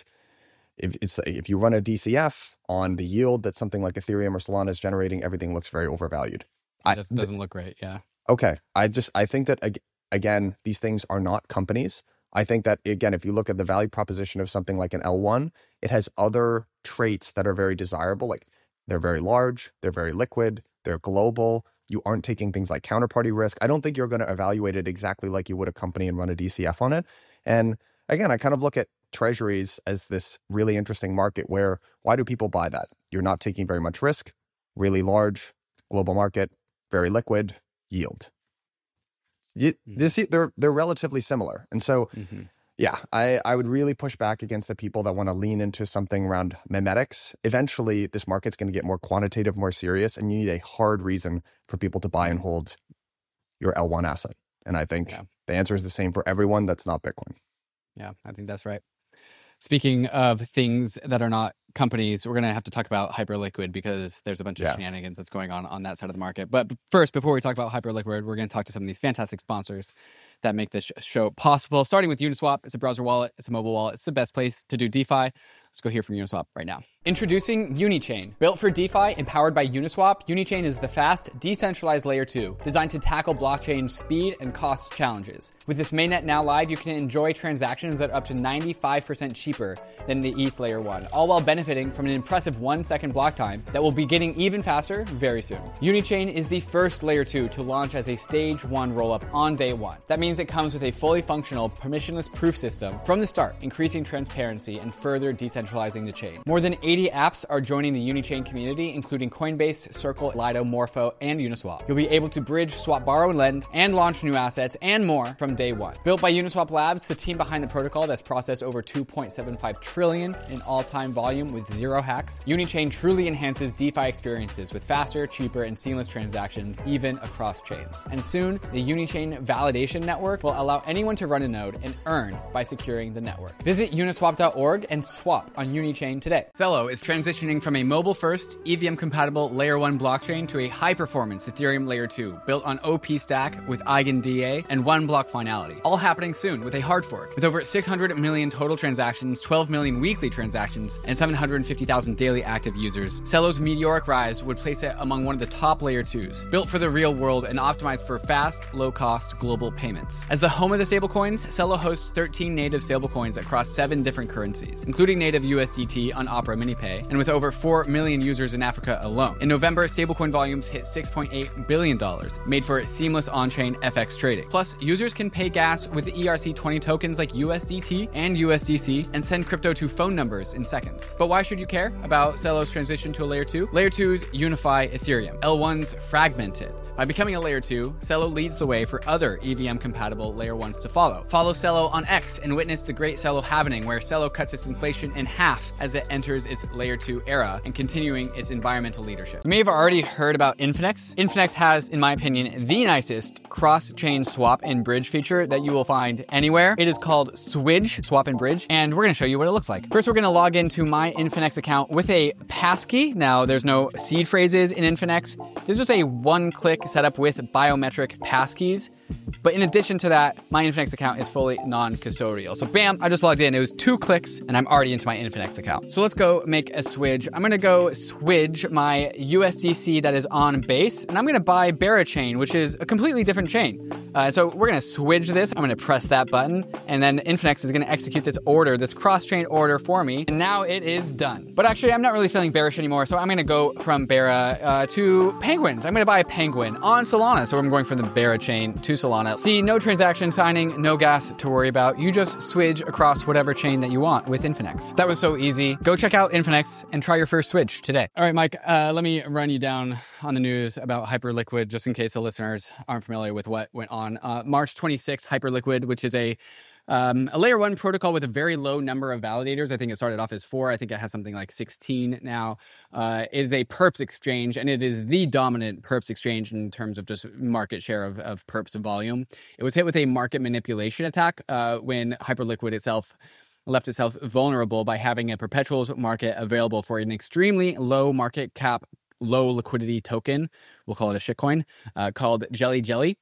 if you run a DCF on the yield that something like Ethereum or Solana is generating, everything looks very overvalued. It doesn't look great, yeah. Okay, I think that, again, these things are not companies. I think that, again, if you look at the value proposition of something like an L1, it has other traits that are very desirable. Like they're very large, they're very liquid, they're global. You aren't taking things like counterparty risk. I don't think you're going to evaluate it exactly like you would a company and run a DCF on it. And again, I kind of look at treasuries as this really interesting market where why do people buy that? You're not taking very much risk, really large, global market, very liquid, yield. You see, they're relatively similar. And so, I would really push back against the people that want to lean into something around memetics. Eventually, this market's going to get more quantitative, more serious, and you need a hard reason for people to buy and hold your L1 asset. And I think the answer is the same for everyone that's not Bitcoin. Yeah, I think that's right. Speaking of things that are not companies, we're going to have to talk about Hyperliquid because there's a bunch of shenanigans that's going on that side of the market. But first, before we talk about Hyperliquid, we're going to talk to some of these fantastic sponsors that make this show possible, starting with Uniswap. It's a browser wallet. It's a mobile wallet. It's the best place to do DeFi. Let's go hear from Uniswap right now. Introducing Unichain. Built for DeFi and powered by Uniswap, Unichain is the fast, decentralized layer 2, designed to tackle blockchain speed and cost challenges. With this mainnet now live, you can enjoy transactions that are up to 95% cheaper than the ETH layer 1, all while benefiting from an impressive 1-second block time that will be getting even faster very soon. Unichain is the first layer 2 to launch as a stage 1 rollup on day 1. That means it comes with a fully functional, permissionless proof system from the start, increasing transparency and further decentralizing the chain. More than 80 apps are joining the Unichain community, including Coinbase, Circle, Lido, Morpho, and Uniswap. You'll be able to bridge, swap, borrow, and lend, and launch new assets and more from day 1. Built by Uniswap Labs, the team behind the protocol that's processed over 2.75 trillion in all-time volume with zero hacks, Unichain truly enhances DeFi experiences with faster, cheaper, and seamless transactions, even across chains. And soon, the Unichain validation network will allow anyone to run a node and earn by securing the network. Visit uniswap.org and swap on Unichain today. Celo is transitioning from a mobile-first, EVM-compatible Layer 1 blockchain to a high-performance Ethereum Layer 2 built on OP Stack with EigenDA and one-block finality. All happening soon with a hard fork. With over 600 million total transactions, 12 million weekly transactions, and 750,000 daily active users, Celo's meteoric rise would place it among one of the top Layer 2s, built for the real world and optimized for fast, low-cost global payments. As the home of the stablecoins, Celo hosts 13 native stablecoins across 7 different currencies, including native USDT on Opera MiniPay, and with over 4 million users in Africa alone. In November, stablecoin volumes hit $6.8 billion, made for seamless on-chain FX trading. Plus, users can pay gas with ERC20 tokens like USDT and USDC and send crypto to phone numbers in seconds. But why should you care about Celo's transition to a Layer 2? Layer 2s unify Ethereum. L1s fragment it. By becoming a Layer 2, Celo leads the way for other EVM-compatible Layer 1s to follow. Follow Celo on X and witness the great Celo happening, where Celo cuts its inflation in half as it enters its Layer 2 era and continuing its environmental leadership. You may have already heard about Infinex. Infinex has, in my opinion, the nicest cross-chain swap and bridge feature that you will find anywhere. It is called Swidge, Swap and Bridge, and we're going to show you what it looks like. First, we're going to log into my Infinex account with a passkey. Now, there's no seed phrases in Infinex. This is just a one-click setup with biometric passkeys. But in addition to that, my Infinex account is fully non-custodial. So bam, I just logged in. It was 2 clicks and I'm already into my Infinex account. So let's go make a swidge. I'm going to go swidge my USDC that is on Base, and I'm going to buy Berachain, which is a completely different chain. So we're going to swidge this. I'm going to press that button, and then Infinex is going to execute this order, this cross-chain order for me. And now it is done. But actually, I'm not really feeling bearish anymore. So I'm going to go from Bera to Penguins. I'm going to buy a Penguin. Bitcoin on Solana. So I'm going from the Bera chain to Solana. See, no transaction signing, no gas to worry about. You just switch across whatever chain that you want with Infinex. That was so easy. Go check out Infinex and try your first switch today. All right, Mike, let me run you down on the news about Hyperliquid, just in case the listeners aren't familiar with what went on. March 26th, Hyperliquid, which is a layer 1 protocol with a very low number of validators. I think it started off as 4. I think it has something like 16 now. It is a perps exchange, and it is the dominant perps exchange in terms of just market share of perps volume. It was hit with a market manipulation attack when Hyperliquid itself left itself vulnerable by having a perpetuals market available for an extremely low market cap, low liquidity token. We'll call it a shitcoin called Jelly Jelly.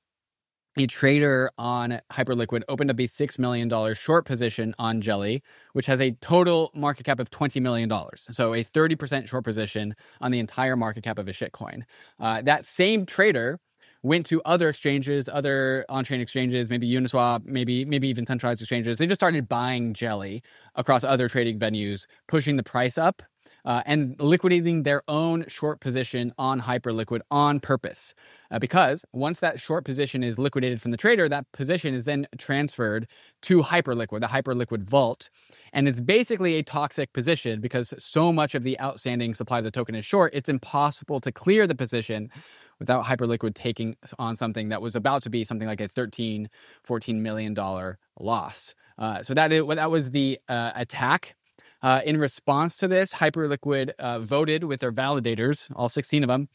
A trader on Hyperliquid opened up a $6 million short position on Jelly, which has a total market cap of $20 million. So a 30% short position on the entire market cap of a shitcoin. That same trader went to other exchanges, other on-chain exchanges, maybe Uniswap, maybe even centralized exchanges. They just started buying Jelly across other trading venues, pushing the price up, and liquidating their own short position on Hyperliquid on purpose. Because once that short position is liquidated from the trader, that position is then transferred to Hyperliquid, the Hyperliquid vault. And it's basically a toxic position because so much of the outstanding supply of the token is short, it's impossible to clear the position without Hyperliquid taking on something that was about to be something like a $13-14 million loss. So that was the attack. In response to this, Hyperliquid voted with their validators, all 16 of them,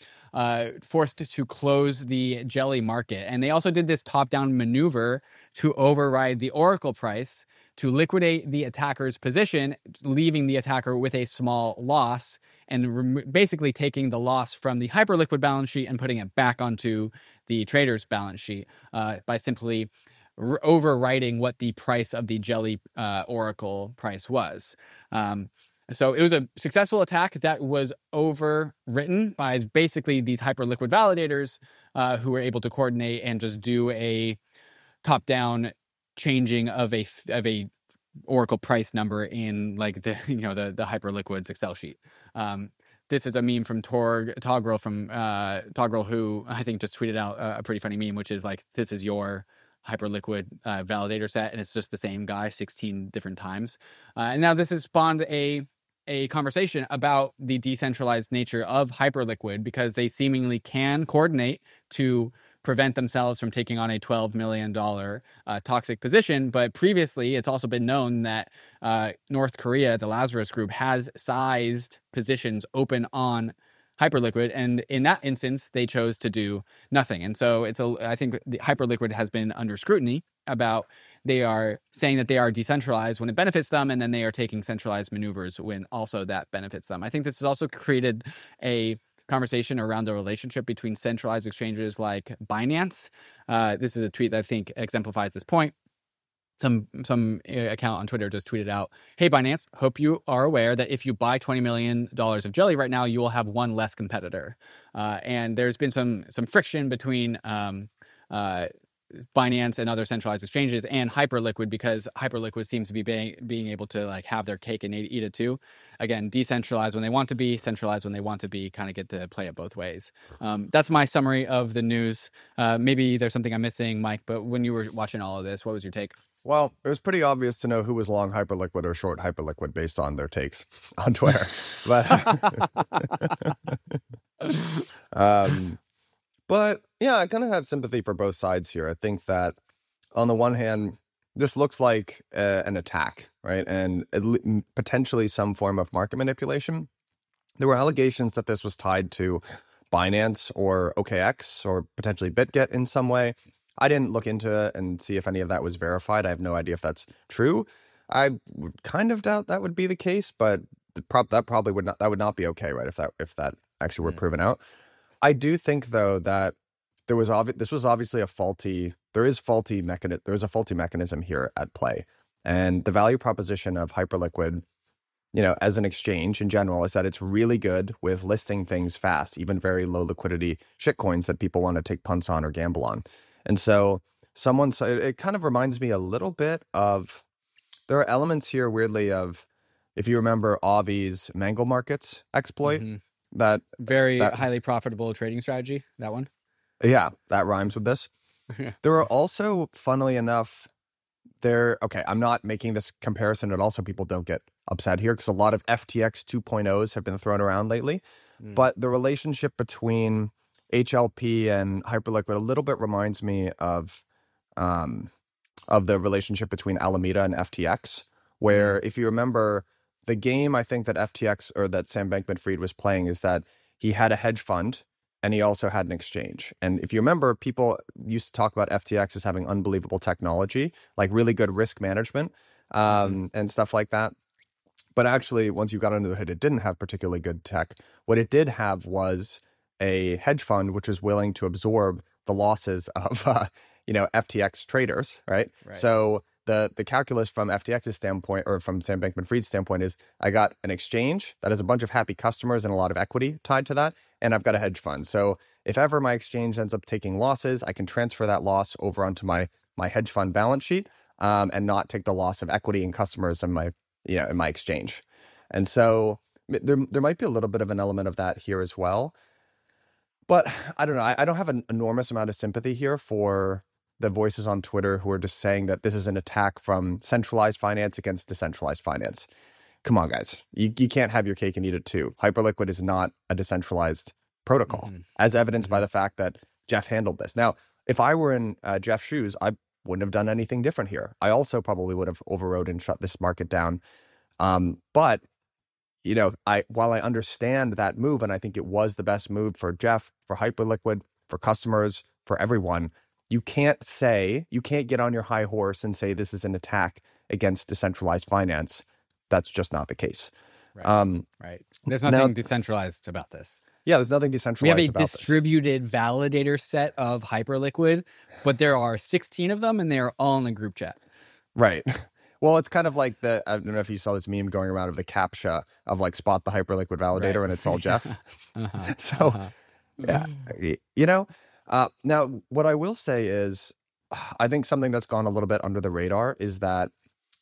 forced to close the Jelly market. And they also did this top-down maneuver to override the Oracle price to liquidate the attacker's position, leaving the attacker with a small loss and basically taking the loss from the Hyperliquid balance sheet and putting it back onto the trader's balance sheet by simply overwriting what the price of the Jelly Oracle price was. So it was a successful attack that was overwritten by basically these Hyperliquid validators who were able to coordinate and just do a top-down changing of a Oracle price number in like the Hyperliquid's Excel sheet. This is a meme from Togrel who I think just tweeted out a pretty funny meme, which is like, this is your Hyperliquid validator set, and it's just the same guy 16 different times. And now this has spawned a conversation about the decentralized nature of Hyperliquid because they seemingly can coordinate to prevent themselves from taking on a $12 million toxic position. But previously, it's also been known that North Korea, the Lazarus Group, has sized positions open on Hyperliquid, and in that instance, they chose to do nothing. And so I think the Hyperliquid has been under scrutiny about they are saying that they are decentralized when it benefits them, and then they are taking centralized maneuvers when also that benefits them. I think this has also created a conversation around the relationship between centralized exchanges like Binance. This is a tweet that I think exemplifies this point. Some account on Twitter just tweeted out, "Hey Binance, hope you are aware that if you buy $20 million of Jelly right now, you will have one less competitor." And there's been some friction between Binance and other centralized exchanges and Hyperliquid because Hyperliquid seems to be being able to like have their cake and eat it too. Again, decentralized when they want to be, centralized when they want to be, kind of get to play it both ways. That's my summary of the news. Maybe there's something I'm missing, Mike, but when you were watching all of this, what was your take? Well, it was pretty obvious to know who was long Hyperliquid or short Hyperliquid based on their takes on Twitter. But yeah, I kind of have sympathy for both sides here. I think that on the one hand, this looks like an attack, right? And potentially some form of market manipulation. There were allegations that this was tied to Binance or OKX or potentially BitGet in some way. I didn't look into it and see if any of that was verified. I have no idea if that's true. I would kind of doubt that would be the case, but that probably would not be okay, right? If that actually were proven out. I do think though that there is a faulty mechanism here at play, and the value proposition of Hyperliquid, as an exchange in general, is that it's really good with listing things fast, even very low liquidity shitcoins that people want to take punts on or gamble on. And so it kind of reminds me a little bit of, there are elements here weirdly of, if you remember Avi's Mango Markets exploit, that highly profitable trading strategy, that one. Yeah, that rhymes with this. There are also, funnily enough, okay, I'm not making this comparison at all so people don't get upset here, because a lot of FTX 2.0s have been thrown around lately. But the relationship between HLP and Hyperliquid a little bit reminds me of the relationship between Alameda and FTX, where if you remember the game, I think that FTX or that Sam Bankman-Fried was playing is that he had a hedge fund and he also had an exchange. And if you remember, people used to talk about FTX as having unbelievable technology, like really good risk management and stuff like that. But actually, once you got under the hood, it didn't have particularly good tech. What it did have was a hedge fund which was willing to absorb the losses of FTX traders, right? So the calculus from FTX's standpoint, or from Sam Bankman-Fried's standpoint, is I got an exchange that has a bunch of happy customers and a lot of equity tied to that, and I've got a hedge fund. So if ever my exchange ends up taking losses, I can transfer that loss over onto my hedge fund balance sheet and not take the loss of equity and customers in my exchange. And so there might be a little bit of an element of that here as well. But I don't know. I don't have an enormous amount of sympathy here for the voices on Twitter who are just saying that this is an attack from centralized finance against decentralized finance. Come on, guys. You can't have your cake and eat it too. Hyperliquid is not a decentralized protocol, as evidenced by the fact that Jeff handled this. Now, if I were in Jeff's shoes, I wouldn't have done anything different here. I also probably would have overrode and shut this market down. But while I understand that move, and I think it was the best move for Jeff, for Hyperliquid, for customers, for everyone, you can't get on your high horse and say this is an attack against decentralized finance. That's just not the case. Right. There's nothing decentralized about this. Yeah, there's nothing decentralized about this. We have a about distributed validator set of Hyperliquid, but there are 16 of them, and they are all in the group chat. Right. Well, it's kind of like I don't know if you saw this meme going around of the CAPTCHA of like spot the Hyperliquid validator, and it's all Jeff. Yeah, now what I will say is, I think something that's gone a little bit under the radar is that,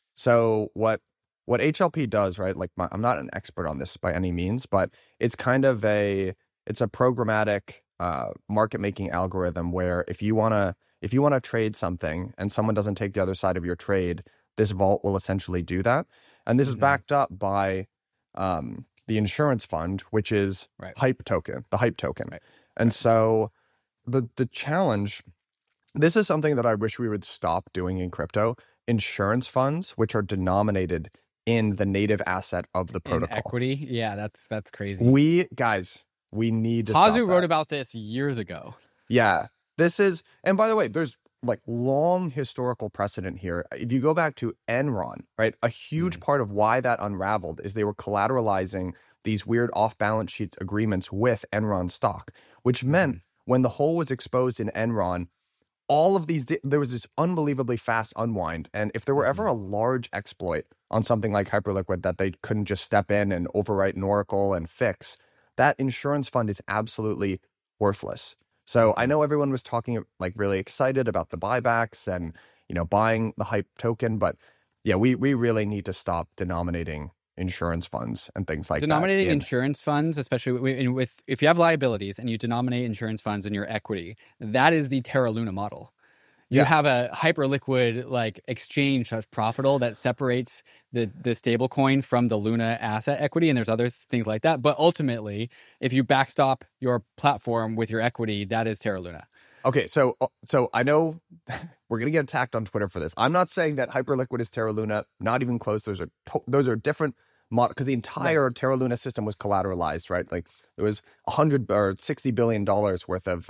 so what HLP does, right? Like I'm not an expert on this by any means, but it's kind of it's a programmatic market making algorithm where if you want to trade something and someone doesn't take the other side of your trade, this vault will essentially do that. And this is backed up by the insurance fund, which is Hype token, the Hype token. And so the challenge, this is something that I wish we would stop doing in crypto. Insurance funds, which are denominated in the native asset of the protocol. In equity? Yeah, that's crazy. We need to stop Hazu wrote about this years ago. Yeah. This is, and by the way, there's like long historical precedent here. If you go back to Enron, right, a huge part of why that unraveled is they were collateralizing these weird off-balance sheet agreements with Enron stock, which meant when the hole was exposed in Enron, all of these, there was this unbelievably fast unwind. And if there were ever a large exploit on something like Hyperliquid that they couldn't just step in and overwrite an oracle and fix, that insurance fund is absolutely worthless. So I know everyone was talking like really excited about the buybacks and, buying the Hype token, but yeah, we really need to stop denominating insurance funds and things like denominating that. Insurance funds, especially with if you have liabilities and you denominate insurance funds in your equity, that is the Terra Luna model. You have a Hyperliquid like exchange that's profitable that separates the stable coin from the Luna asset equity, and there's other things like that. But ultimately, if you backstop your platform with your equity, that is Terra Luna. Okay, so I know we're gonna get attacked on Twitter for this. I'm not saying that Hyperliquid is Terra Luna, not even close. Those are different models, because the entire Terra Luna system was collateralized, right? Like there was $100 or $60 billion worth of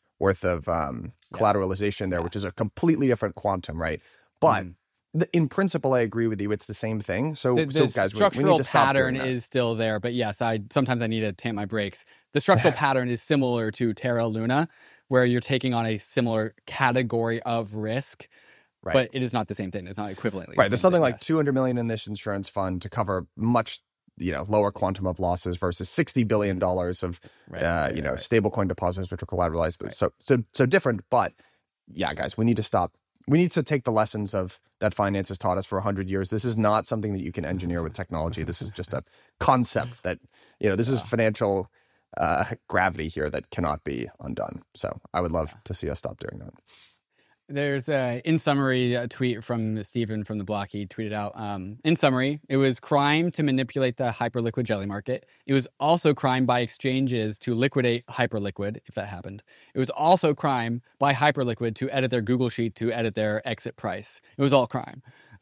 collateralization there, which is a completely different quantum, right? But in principle, I agree with you. It's the same thing. So guys, structural we need to stop pattern doing that. is still there, but yes, sometimes I need to tamp my brakes. The structural pattern is similar to Terra Luna, where you're taking on a similar category of risk, but it is not the same thing. It's not equivalently. Right. There's something like $200 million in this insurance fund to cover much lower quantum of losses versus $60 billion of stablecoin deposits, which are collateralized. But so different. But yeah, guys, we need to stop. We need to take the lessons of that finance has taught us for 100 years. This is not something that you can engineer with technology. This is just a concept that, this is financial gravity here that cannot be undone. So I would love to see us stop doing that. There's in summary, a tweet from Steven from the block. He tweeted out, in summary, it was crime to manipulate the Hyperliquid jelly market. It was also crime by exchanges to liquidate Hyperliquid, if that happened. It was also crime by Hyperliquid to edit their Google Sheet to edit their exit price. It was all crime.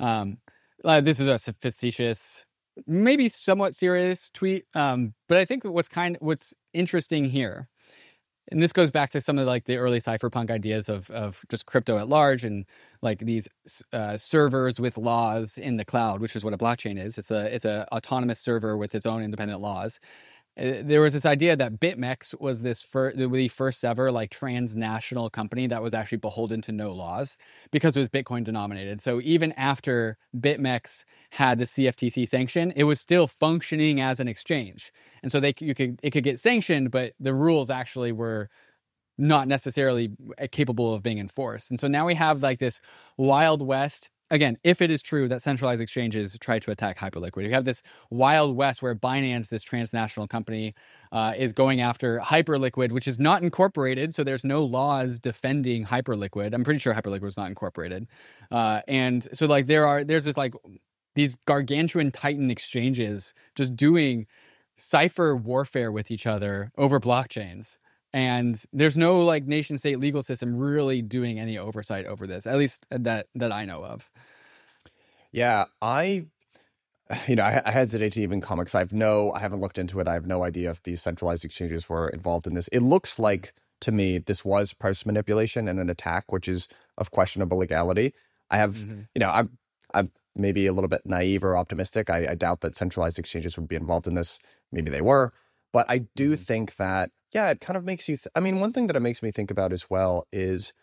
This is a facetious, maybe somewhat serious tweet, but I think what's interesting here, and this goes back to some of like the early cypherpunk ideas of just crypto at large and like these servers with laws in the cloud, which is what a blockchain is. It's a autonomous server with its own independent laws. There was this idea that BitMEX was the first ever like transnational company that was actually beholden to no laws because it was Bitcoin denominated. So even after BitMEX had the CFTC sanction, it was still functioning as an exchange. And so it could get sanctioned, but the rules actually were not necessarily capable of being enforced. And so now we have like this Wild West. Again, if it is true that centralized exchanges try to attack Hyperliquid, you have this Wild West where Binance, this transnational company, is going after Hyperliquid, which is not incorporated, so there's no laws defending Hyperliquid. I'm pretty sure Hyperliquid is not incorporated. And so like there's this like these gargantuan titan exchanges just doing cipher warfare with each other over blockchains. And there's no like nation state legal system really doing any oversight over this, at least that I know of. Yeah, I hesitate to even comics. I haven't looked into it. I have no idea if these centralized exchanges were involved in this. It looks like to me this was price manipulation and an attack, which is of questionable legality. I have, I'm maybe a little bit naive or optimistic. I doubt that centralized exchanges would be involved in this. Maybe they were, but I do think that. Yeah, it kind of makes you, one thing that it makes me think about as well is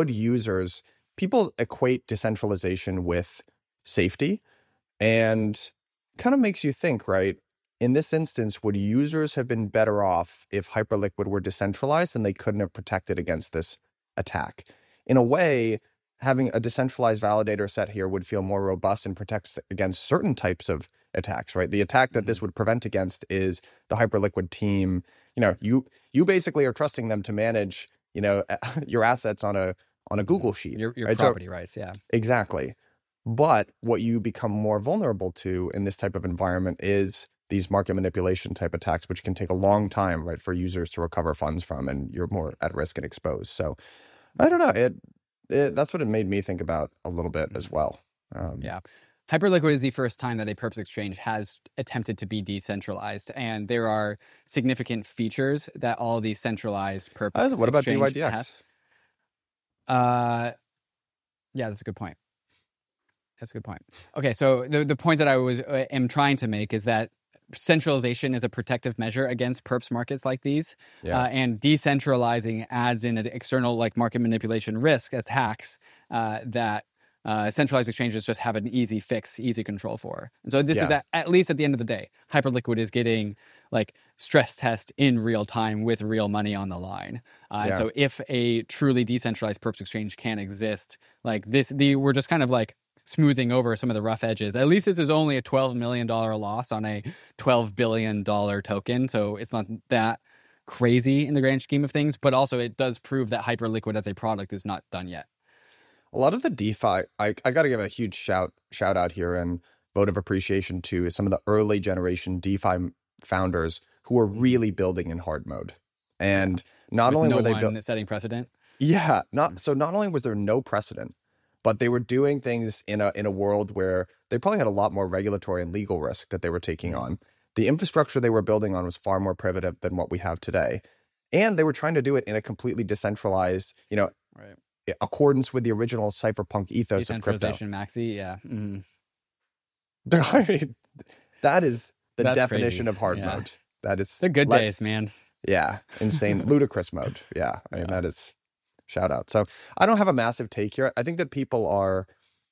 people equate decentralization with safety and kind of makes you think, right? In this instance, would users have been better off if Hyperliquid were decentralized and they couldn't have protected against this attack? In a way, having a decentralized validator set here would feel more robust and protects against certain types of attacks, right? The attack that this would prevent against is the Hyperliquid team. You basically are trusting them to manage, your assets on a Google Sheet. Your right? Property rights, yeah. Exactly. But what you become more vulnerable to in this type of environment is these market manipulation type attacks, which can take a long time, right, for users to recover funds from, and you're more at risk and exposed. So I don't know. That's what it made me think about a little bit as well. Yeah. Hyperliquid is the first time that a perps exchange has attempted to be decentralized, and there are significant features that all these centralized perps. What about DYDX? Yeah, that's a good point. Okay, so the point that I am trying to make is that centralization is a protective measure against perps markets like these, and decentralizing adds in an external like market manipulation risk as tax that. Centralized exchanges just have an easy fix, easy control for. And so this is at least at the end of the day, Hyperliquid is getting like stress test in real time with real money on the line. And so if a truly decentralized perps exchange can exist like this, we're just kind of like smoothing over some of the rough edges. At least this is only a $12 million loss on a $12 billion token. So it's not that crazy in the grand scheme of things, but also it does prove that Hyperliquid as a product is not done yet. A lot of the DeFi, I got to give a huge shout out here and vote of appreciation to some of the early generation DeFi founders who were really building in hard mode. And not only were they setting precedent. Yeah, not only was there no precedent, but they were doing things in a world where they probably had a lot more regulatory and legal risk that they were taking on. The infrastructure they were building on was far more primitive than what we have today. And they were trying to do it in a completely decentralized, accordance with the original cypherpunk ethos of crypto. Decentralization maxi, yeah. Mm-hmm. I mean, that's definition crazy. Of hard mode. That is the good days, man. Yeah, insane, ludicrous mode. Yeah, I mean that is shout out. So I don't have a massive take here. I think that people are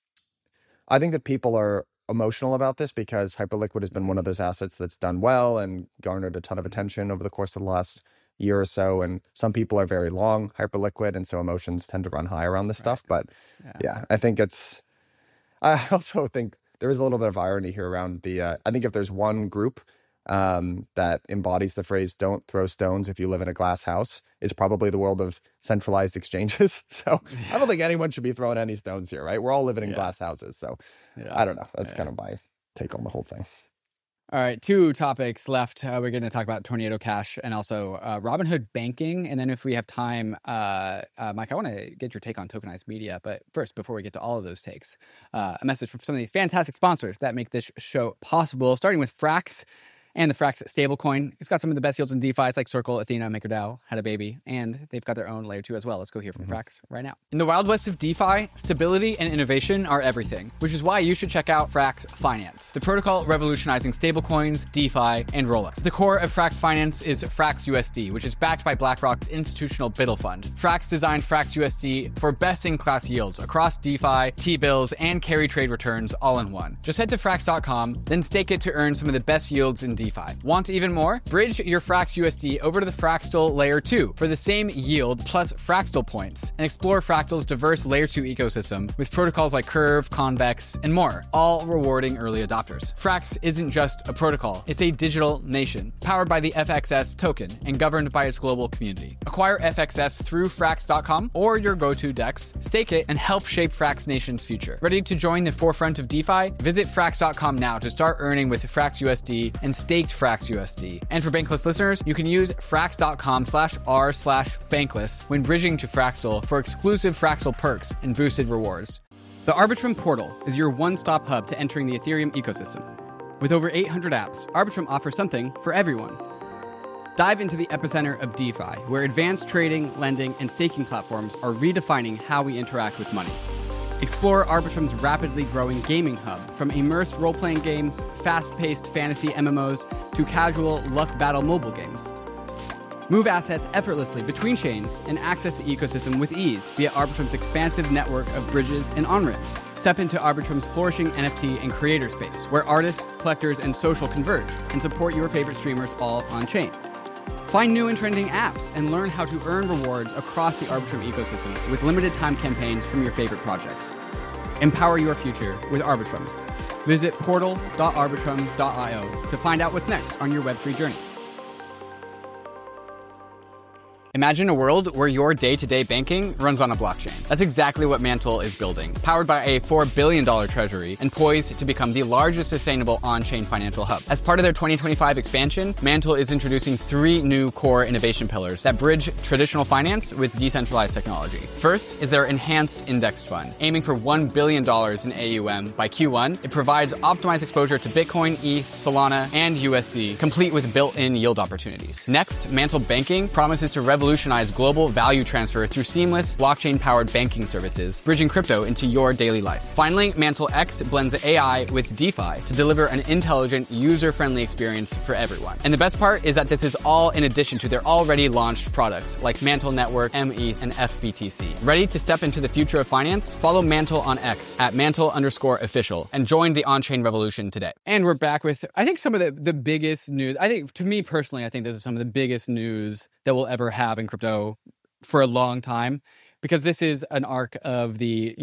emotional about this because Hyperliquid has been one of those assets that's done well and garnered a ton of attention over the course of the last year or so, and some people are very long Hyperliquid, and so emotions tend to run high around this stuff. But I think I also think there is a little bit of irony here around I think if there's one group that embodies the phrase "Don't throw stones if you live in a glass house" is probably the world of centralized exchanges. So I don't think anyone should be throwing any stones here, right? We're all living in glass houses. So I don't know. That's kind of my take on the whole thing. All right, 2 topics left. We're going to talk about Tornado Cash and also Robinhood banking. And then if we have time, Mike, I want to get your take on tokenized media. But first, before we get to all of those takes, a message from some of these fantastic sponsors that make this show possible, starting with Frax and the Frax stablecoin. It's got some of the best yields in DeFi. It's like Circle, Athena, MakerDAO, had a baby, and they've got their own layer 2 as well. Let's go hear from Frax right now. In the wild west of DeFi, stability and innovation are everything, which is why you should check out Frax Finance, the protocol revolutionizing stablecoins, DeFi, and rollups. The core of Frax Finance is Frax USD, which is backed by BlackRock's institutional BUIDL fund. Frax designed Frax USD for best-in-class yields across DeFi, T-bills, and carry trade returns all in one. Just head to Frax.com, then stake it to earn some of the best yields in DeFi. Want even more? Bridge your Frax USD over to the Fraxtal Layer 2 for the same yield plus Fraxtal points, and explore Fractal's diverse Layer 2 ecosystem with protocols like Curve, Convex, and more, all rewarding early adopters. Frax isn't just a protocol, it's a digital nation, powered by the FXS token and governed by its global community. Acquire FXS through Frax.com or your go-to DEX, stake it, and help shape Frax Nation's future. Ready to join the forefront of DeFi? Visit Frax.com now to start earning with Frax USD and staked Frax USD. And for Bankless listeners, you can use Frax.com/r/Bankless when bridging to Fraxtal for exclusive Fraxtal perks and boosted rewards. The Arbitrum portal is your one-stop hub to entering the Ethereum ecosystem. With over 800 apps, Arbitrum offers something for everyone. Dive into the epicenter of DeFi, where advanced trading, lending, and staking platforms are redefining how we interact with money. Explore Arbitrum's rapidly growing gaming hub, from immersed role-playing games, fast-paced fantasy MMOs, to casual luck battle mobile games. Move assets effortlessly between chains and access the ecosystem with ease via Arbitrum's expansive network of bridges and on-ramps. Step into Arbitrum's flourishing NFT and creator space, where artists, collectors, and social converge, and support your favorite streamers all on-chain. Find new and trending apps and learn how to earn rewards across the Arbitrum ecosystem with limited time campaigns from your favorite projects. Empower your future with Arbitrum. Visit portal.arbitrum.io to find out what's next on your Web3 journey. Imagine a world where your day-to-day banking runs on a blockchain. That's exactly what Mantle is building, powered by a $4 billion treasury and poised to become the largest sustainable on-chain financial hub. As part of their 2025 expansion, Mantle is introducing 3 new core innovation pillars that bridge traditional finance with decentralized technology. First is their enhanced indexed fund, aiming for $1 billion in AUM by Q1. It provides optimized exposure to Bitcoin, ETH, Solana, and USD, complete with built-in yield opportunities. Next, Mantle Banking promises to revolutionize global value transfer through seamless blockchain-powered banking services, bridging crypto into your daily life. Finally, Mantle X blends AI with DeFi to deliver an intelligent, user-friendly experience for everyone. And the best part is that this is all in addition to their already launched products like Mantle Network, METH, and FBTC. Ready to step into the future of finance? Follow Mantle on X at Mantle_official and join the on-chain revolution today. And we're back with, I think, some of the biggest news. I think, to me personally, I think this is some of the biggest news that we'll ever have in crypto for a long time, because this is an arc of the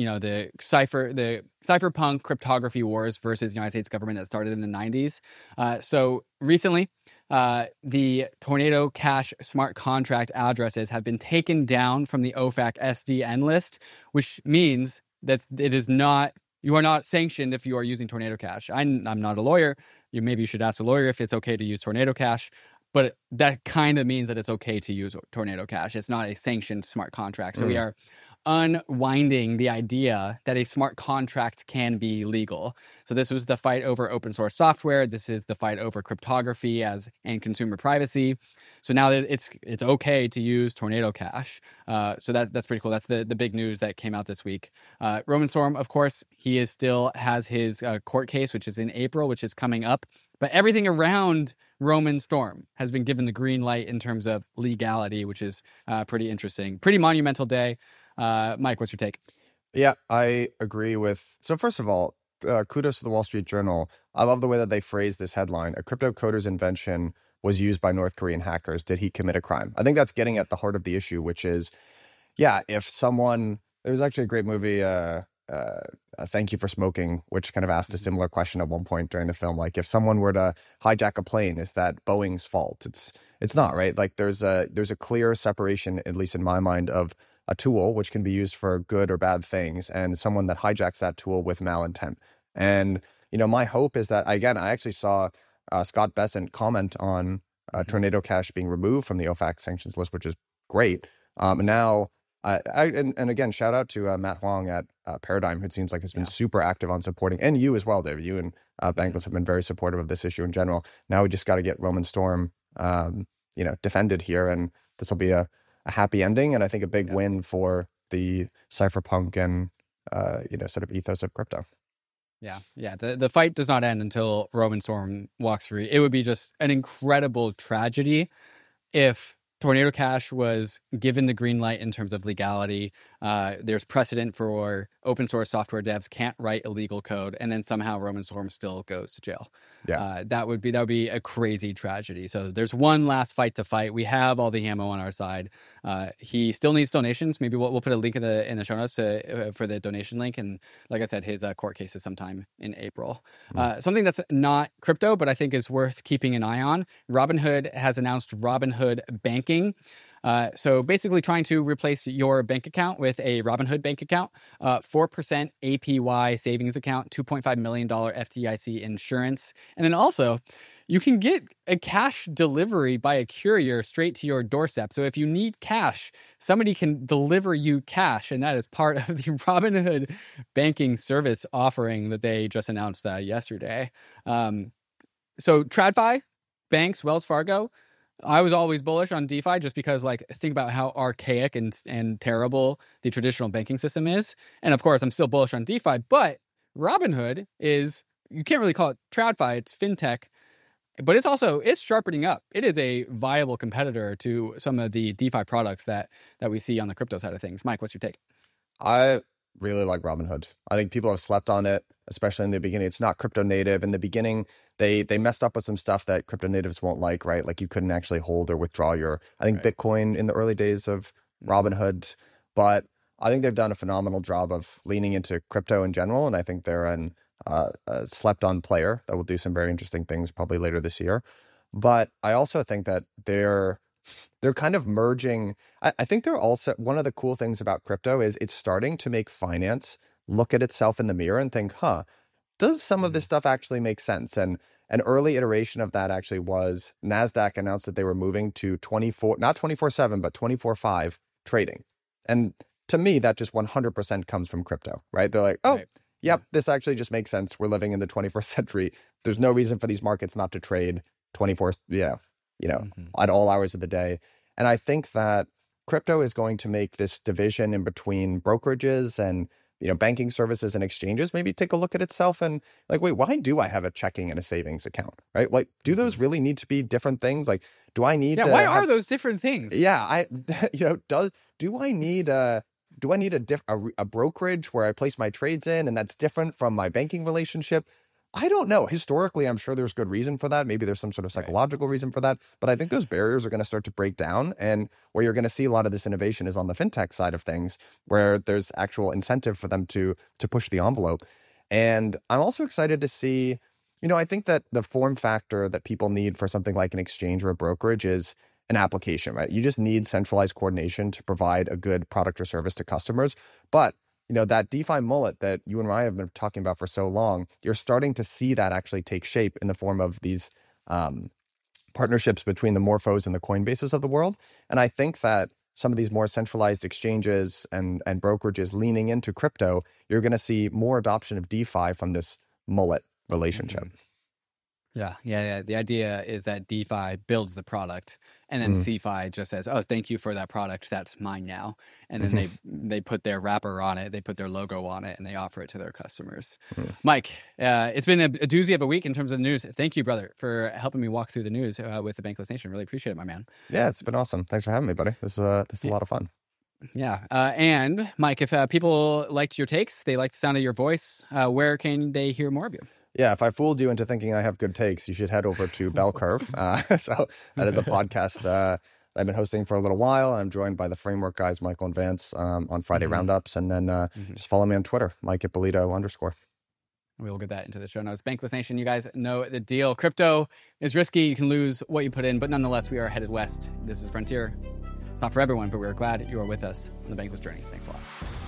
cypherpunk cryptography wars versus the United States government that started in the 90s. So recently, the Tornado Cash smart contract addresses have been taken down from the OFAC SDN list, which means that you are not sanctioned if you are using Tornado Cash. I'm not a lawyer. Maybe you should ask a lawyer if it's okay to use Tornado Cash. But that kind of means that it's okay to use Tornado Cash. It's not a sanctioned smart contract. So we are unwinding the idea that a smart contract can be legal. So this was the fight over open source software. This is the fight over cryptography and consumer privacy. So now that it's okay to use Tornado Cash. So that's pretty cool. That's the big news that came out this week. Roman Storm, of course, he still has his court case, which is in April, which is coming up. But everything around Roman Storm has been given the green light in terms of legality, which is pretty interesting. Pretty monumental day. Mike, what's your take? Yeah, I agree with... So first of all, kudos to the Wall Street Journal. I love the way that they phrased this headline. A crypto coder's invention was used by North Korean hackers. Did he commit a crime? I think that's getting at the heart of the issue, which is, yeah, if someone... There was actually a great movie, Thank You for Smoking, which kind of asked a similar question at one point during the film. Like, if someone were to hijack a plane, is that Boeing's fault? It's not, right? Like, there's a clear separation, at least in my mind, of a tool which can be used for good or bad things, and someone that hijacks that tool with malintent. And my hope is that, again, I actually saw Scott Bessent comment on Tornado Cash being removed from the OFAC sanctions list, which is great. And now, and again, shout out to Matt Huang at Paradigm, who it seems like has been super active on supporting, and you as well, David. You and Bankless have been very supportive of this issue in general. Now we just got to get Roman Storm, defended here, and this will be a happy ending, and I think a big win for the cypherpunk and sort of ethos of crypto. Yeah. The fight does not end until Roman Storm walks free. It would be just an incredible tragedy if Tornado Cash was given the green light in terms of legality. There's precedent for open source software devs can't write illegal code, and then somehow Roman Storm still goes to jail. That would be a crazy tragedy. So there's one last fight to fight. We have all the ammo on our side. He still needs donations. Maybe we'll put a link in the show notes for the donation link. And like I said, his court case is sometime in April. Something that's not crypto, but I think is worth keeping an eye on. Robinhood has announced Robinhood Banking. So basically trying to replace your bank account with a Robinhood bank account, 4% APY savings account, $2.5 million FDIC insurance. And then also you can get a cash delivery by a courier straight to your doorstep. So if you need cash, somebody can deliver you cash. And that is part of the Robinhood banking service offering that they just announced yesterday. So TradFi, banks, Wells Fargo, I was always bullish on DeFi just because, think about how archaic and terrible the traditional banking system is. And of course, I'm still bullish on DeFi, but Robinhood is, you can't really call it TradFi, it's fintech, but it's sharpening up. It is a viable competitor to some of the DeFi products that we see on the crypto side of things. Mike, what's your take? I really like Robinhood. I think people have slept on it, especially in the beginning. It's not crypto native. In the beginning, they messed up with some stuff that crypto natives won't like, right? Like you couldn't actually hold or withdraw Bitcoin in the early days of Robinhood. But I think they've done a phenomenal job of leaning into crypto in general. And I think they're a slept on player that will do some very interesting things probably later this year. But I also think that they're kind of merging. I think they're also, one of the cool things about crypto is it's starting to make finance look at itself in the mirror and think, does some of this stuff actually make sense? And an early iteration of that actually was NASDAQ announced that they were moving to not 24/7, but 24/5 trading. And to me, that just 100% comes from crypto, right? They're like, yep, this actually just makes sense. We're living in the 21st century. There's no reason for these markets not to trade 24, at all hours of the day. And I think that crypto is going to make this division in between brokerages and banking services and exchanges maybe take a look at itself and wait, why do I have a checking and a savings account, right? Like, do those really need to be different things? Like, do I need why are those different things? Yeah, do I need a brokerage where I place my trades in and that's different from my banking relationship? I don't know. Historically, I'm sure there's good reason for that. Maybe there's some sort of psychological reason for that. But I think those barriers are going to start to break down. And where you're going to see a lot of this innovation is on the fintech side of things, where there's actual incentive for them to push the envelope. And I'm also excited to see, I think that the form factor that people need for something like an exchange or a brokerage is an application, right? You just need centralized coordination to provide a good product or service to customers. But that DeFi mullet that you and Ryan have been talking about for so long, you're starting to see that actually take shape in the form of these partnerships between the Morphos and the Coinbases of the world. And I think that some of these more centralized exchanges and brokerages leaning into crypto, you're going to see more adoption of DeFi from this mullet relationship. Yeah. The idea is that DeFi builds the product, and then CeFi just says, "Oh, thank you for that product. That's mine now." And then they put their wrapper on it, they put their logo on it, and they offer it to their customers. Mike, it's been a doozy of a week in terms of the news. Thank you, brother, for helping me walk through the news with the Bankless Nation. Really appreciate it, my man. Yeah, it's been awesome. Thanks for having me, buddy. This is a lot of fun. Yeah. And Mike, if people liked your takes, they like the sound of your voice, where can they hear more of you? Yeah, if I fooled you into thinking I have good takes, you should head over to Bell Curve. So that is a podcast I've been hosting for a little while. I'm joined by the Framework guys, Michael and Vance, on Friday roundups. And then just follow me on Twitter, Mike Ippolito_. We will get that into the show notes. Bankless Nation, you guys know the deal. Crypto is risky. You can lose what you put in, but nonetheless, we are headed west. This is Frontier. It's not for everyone, but we're glad you are with us on the Bankless journey. Thanks a lot.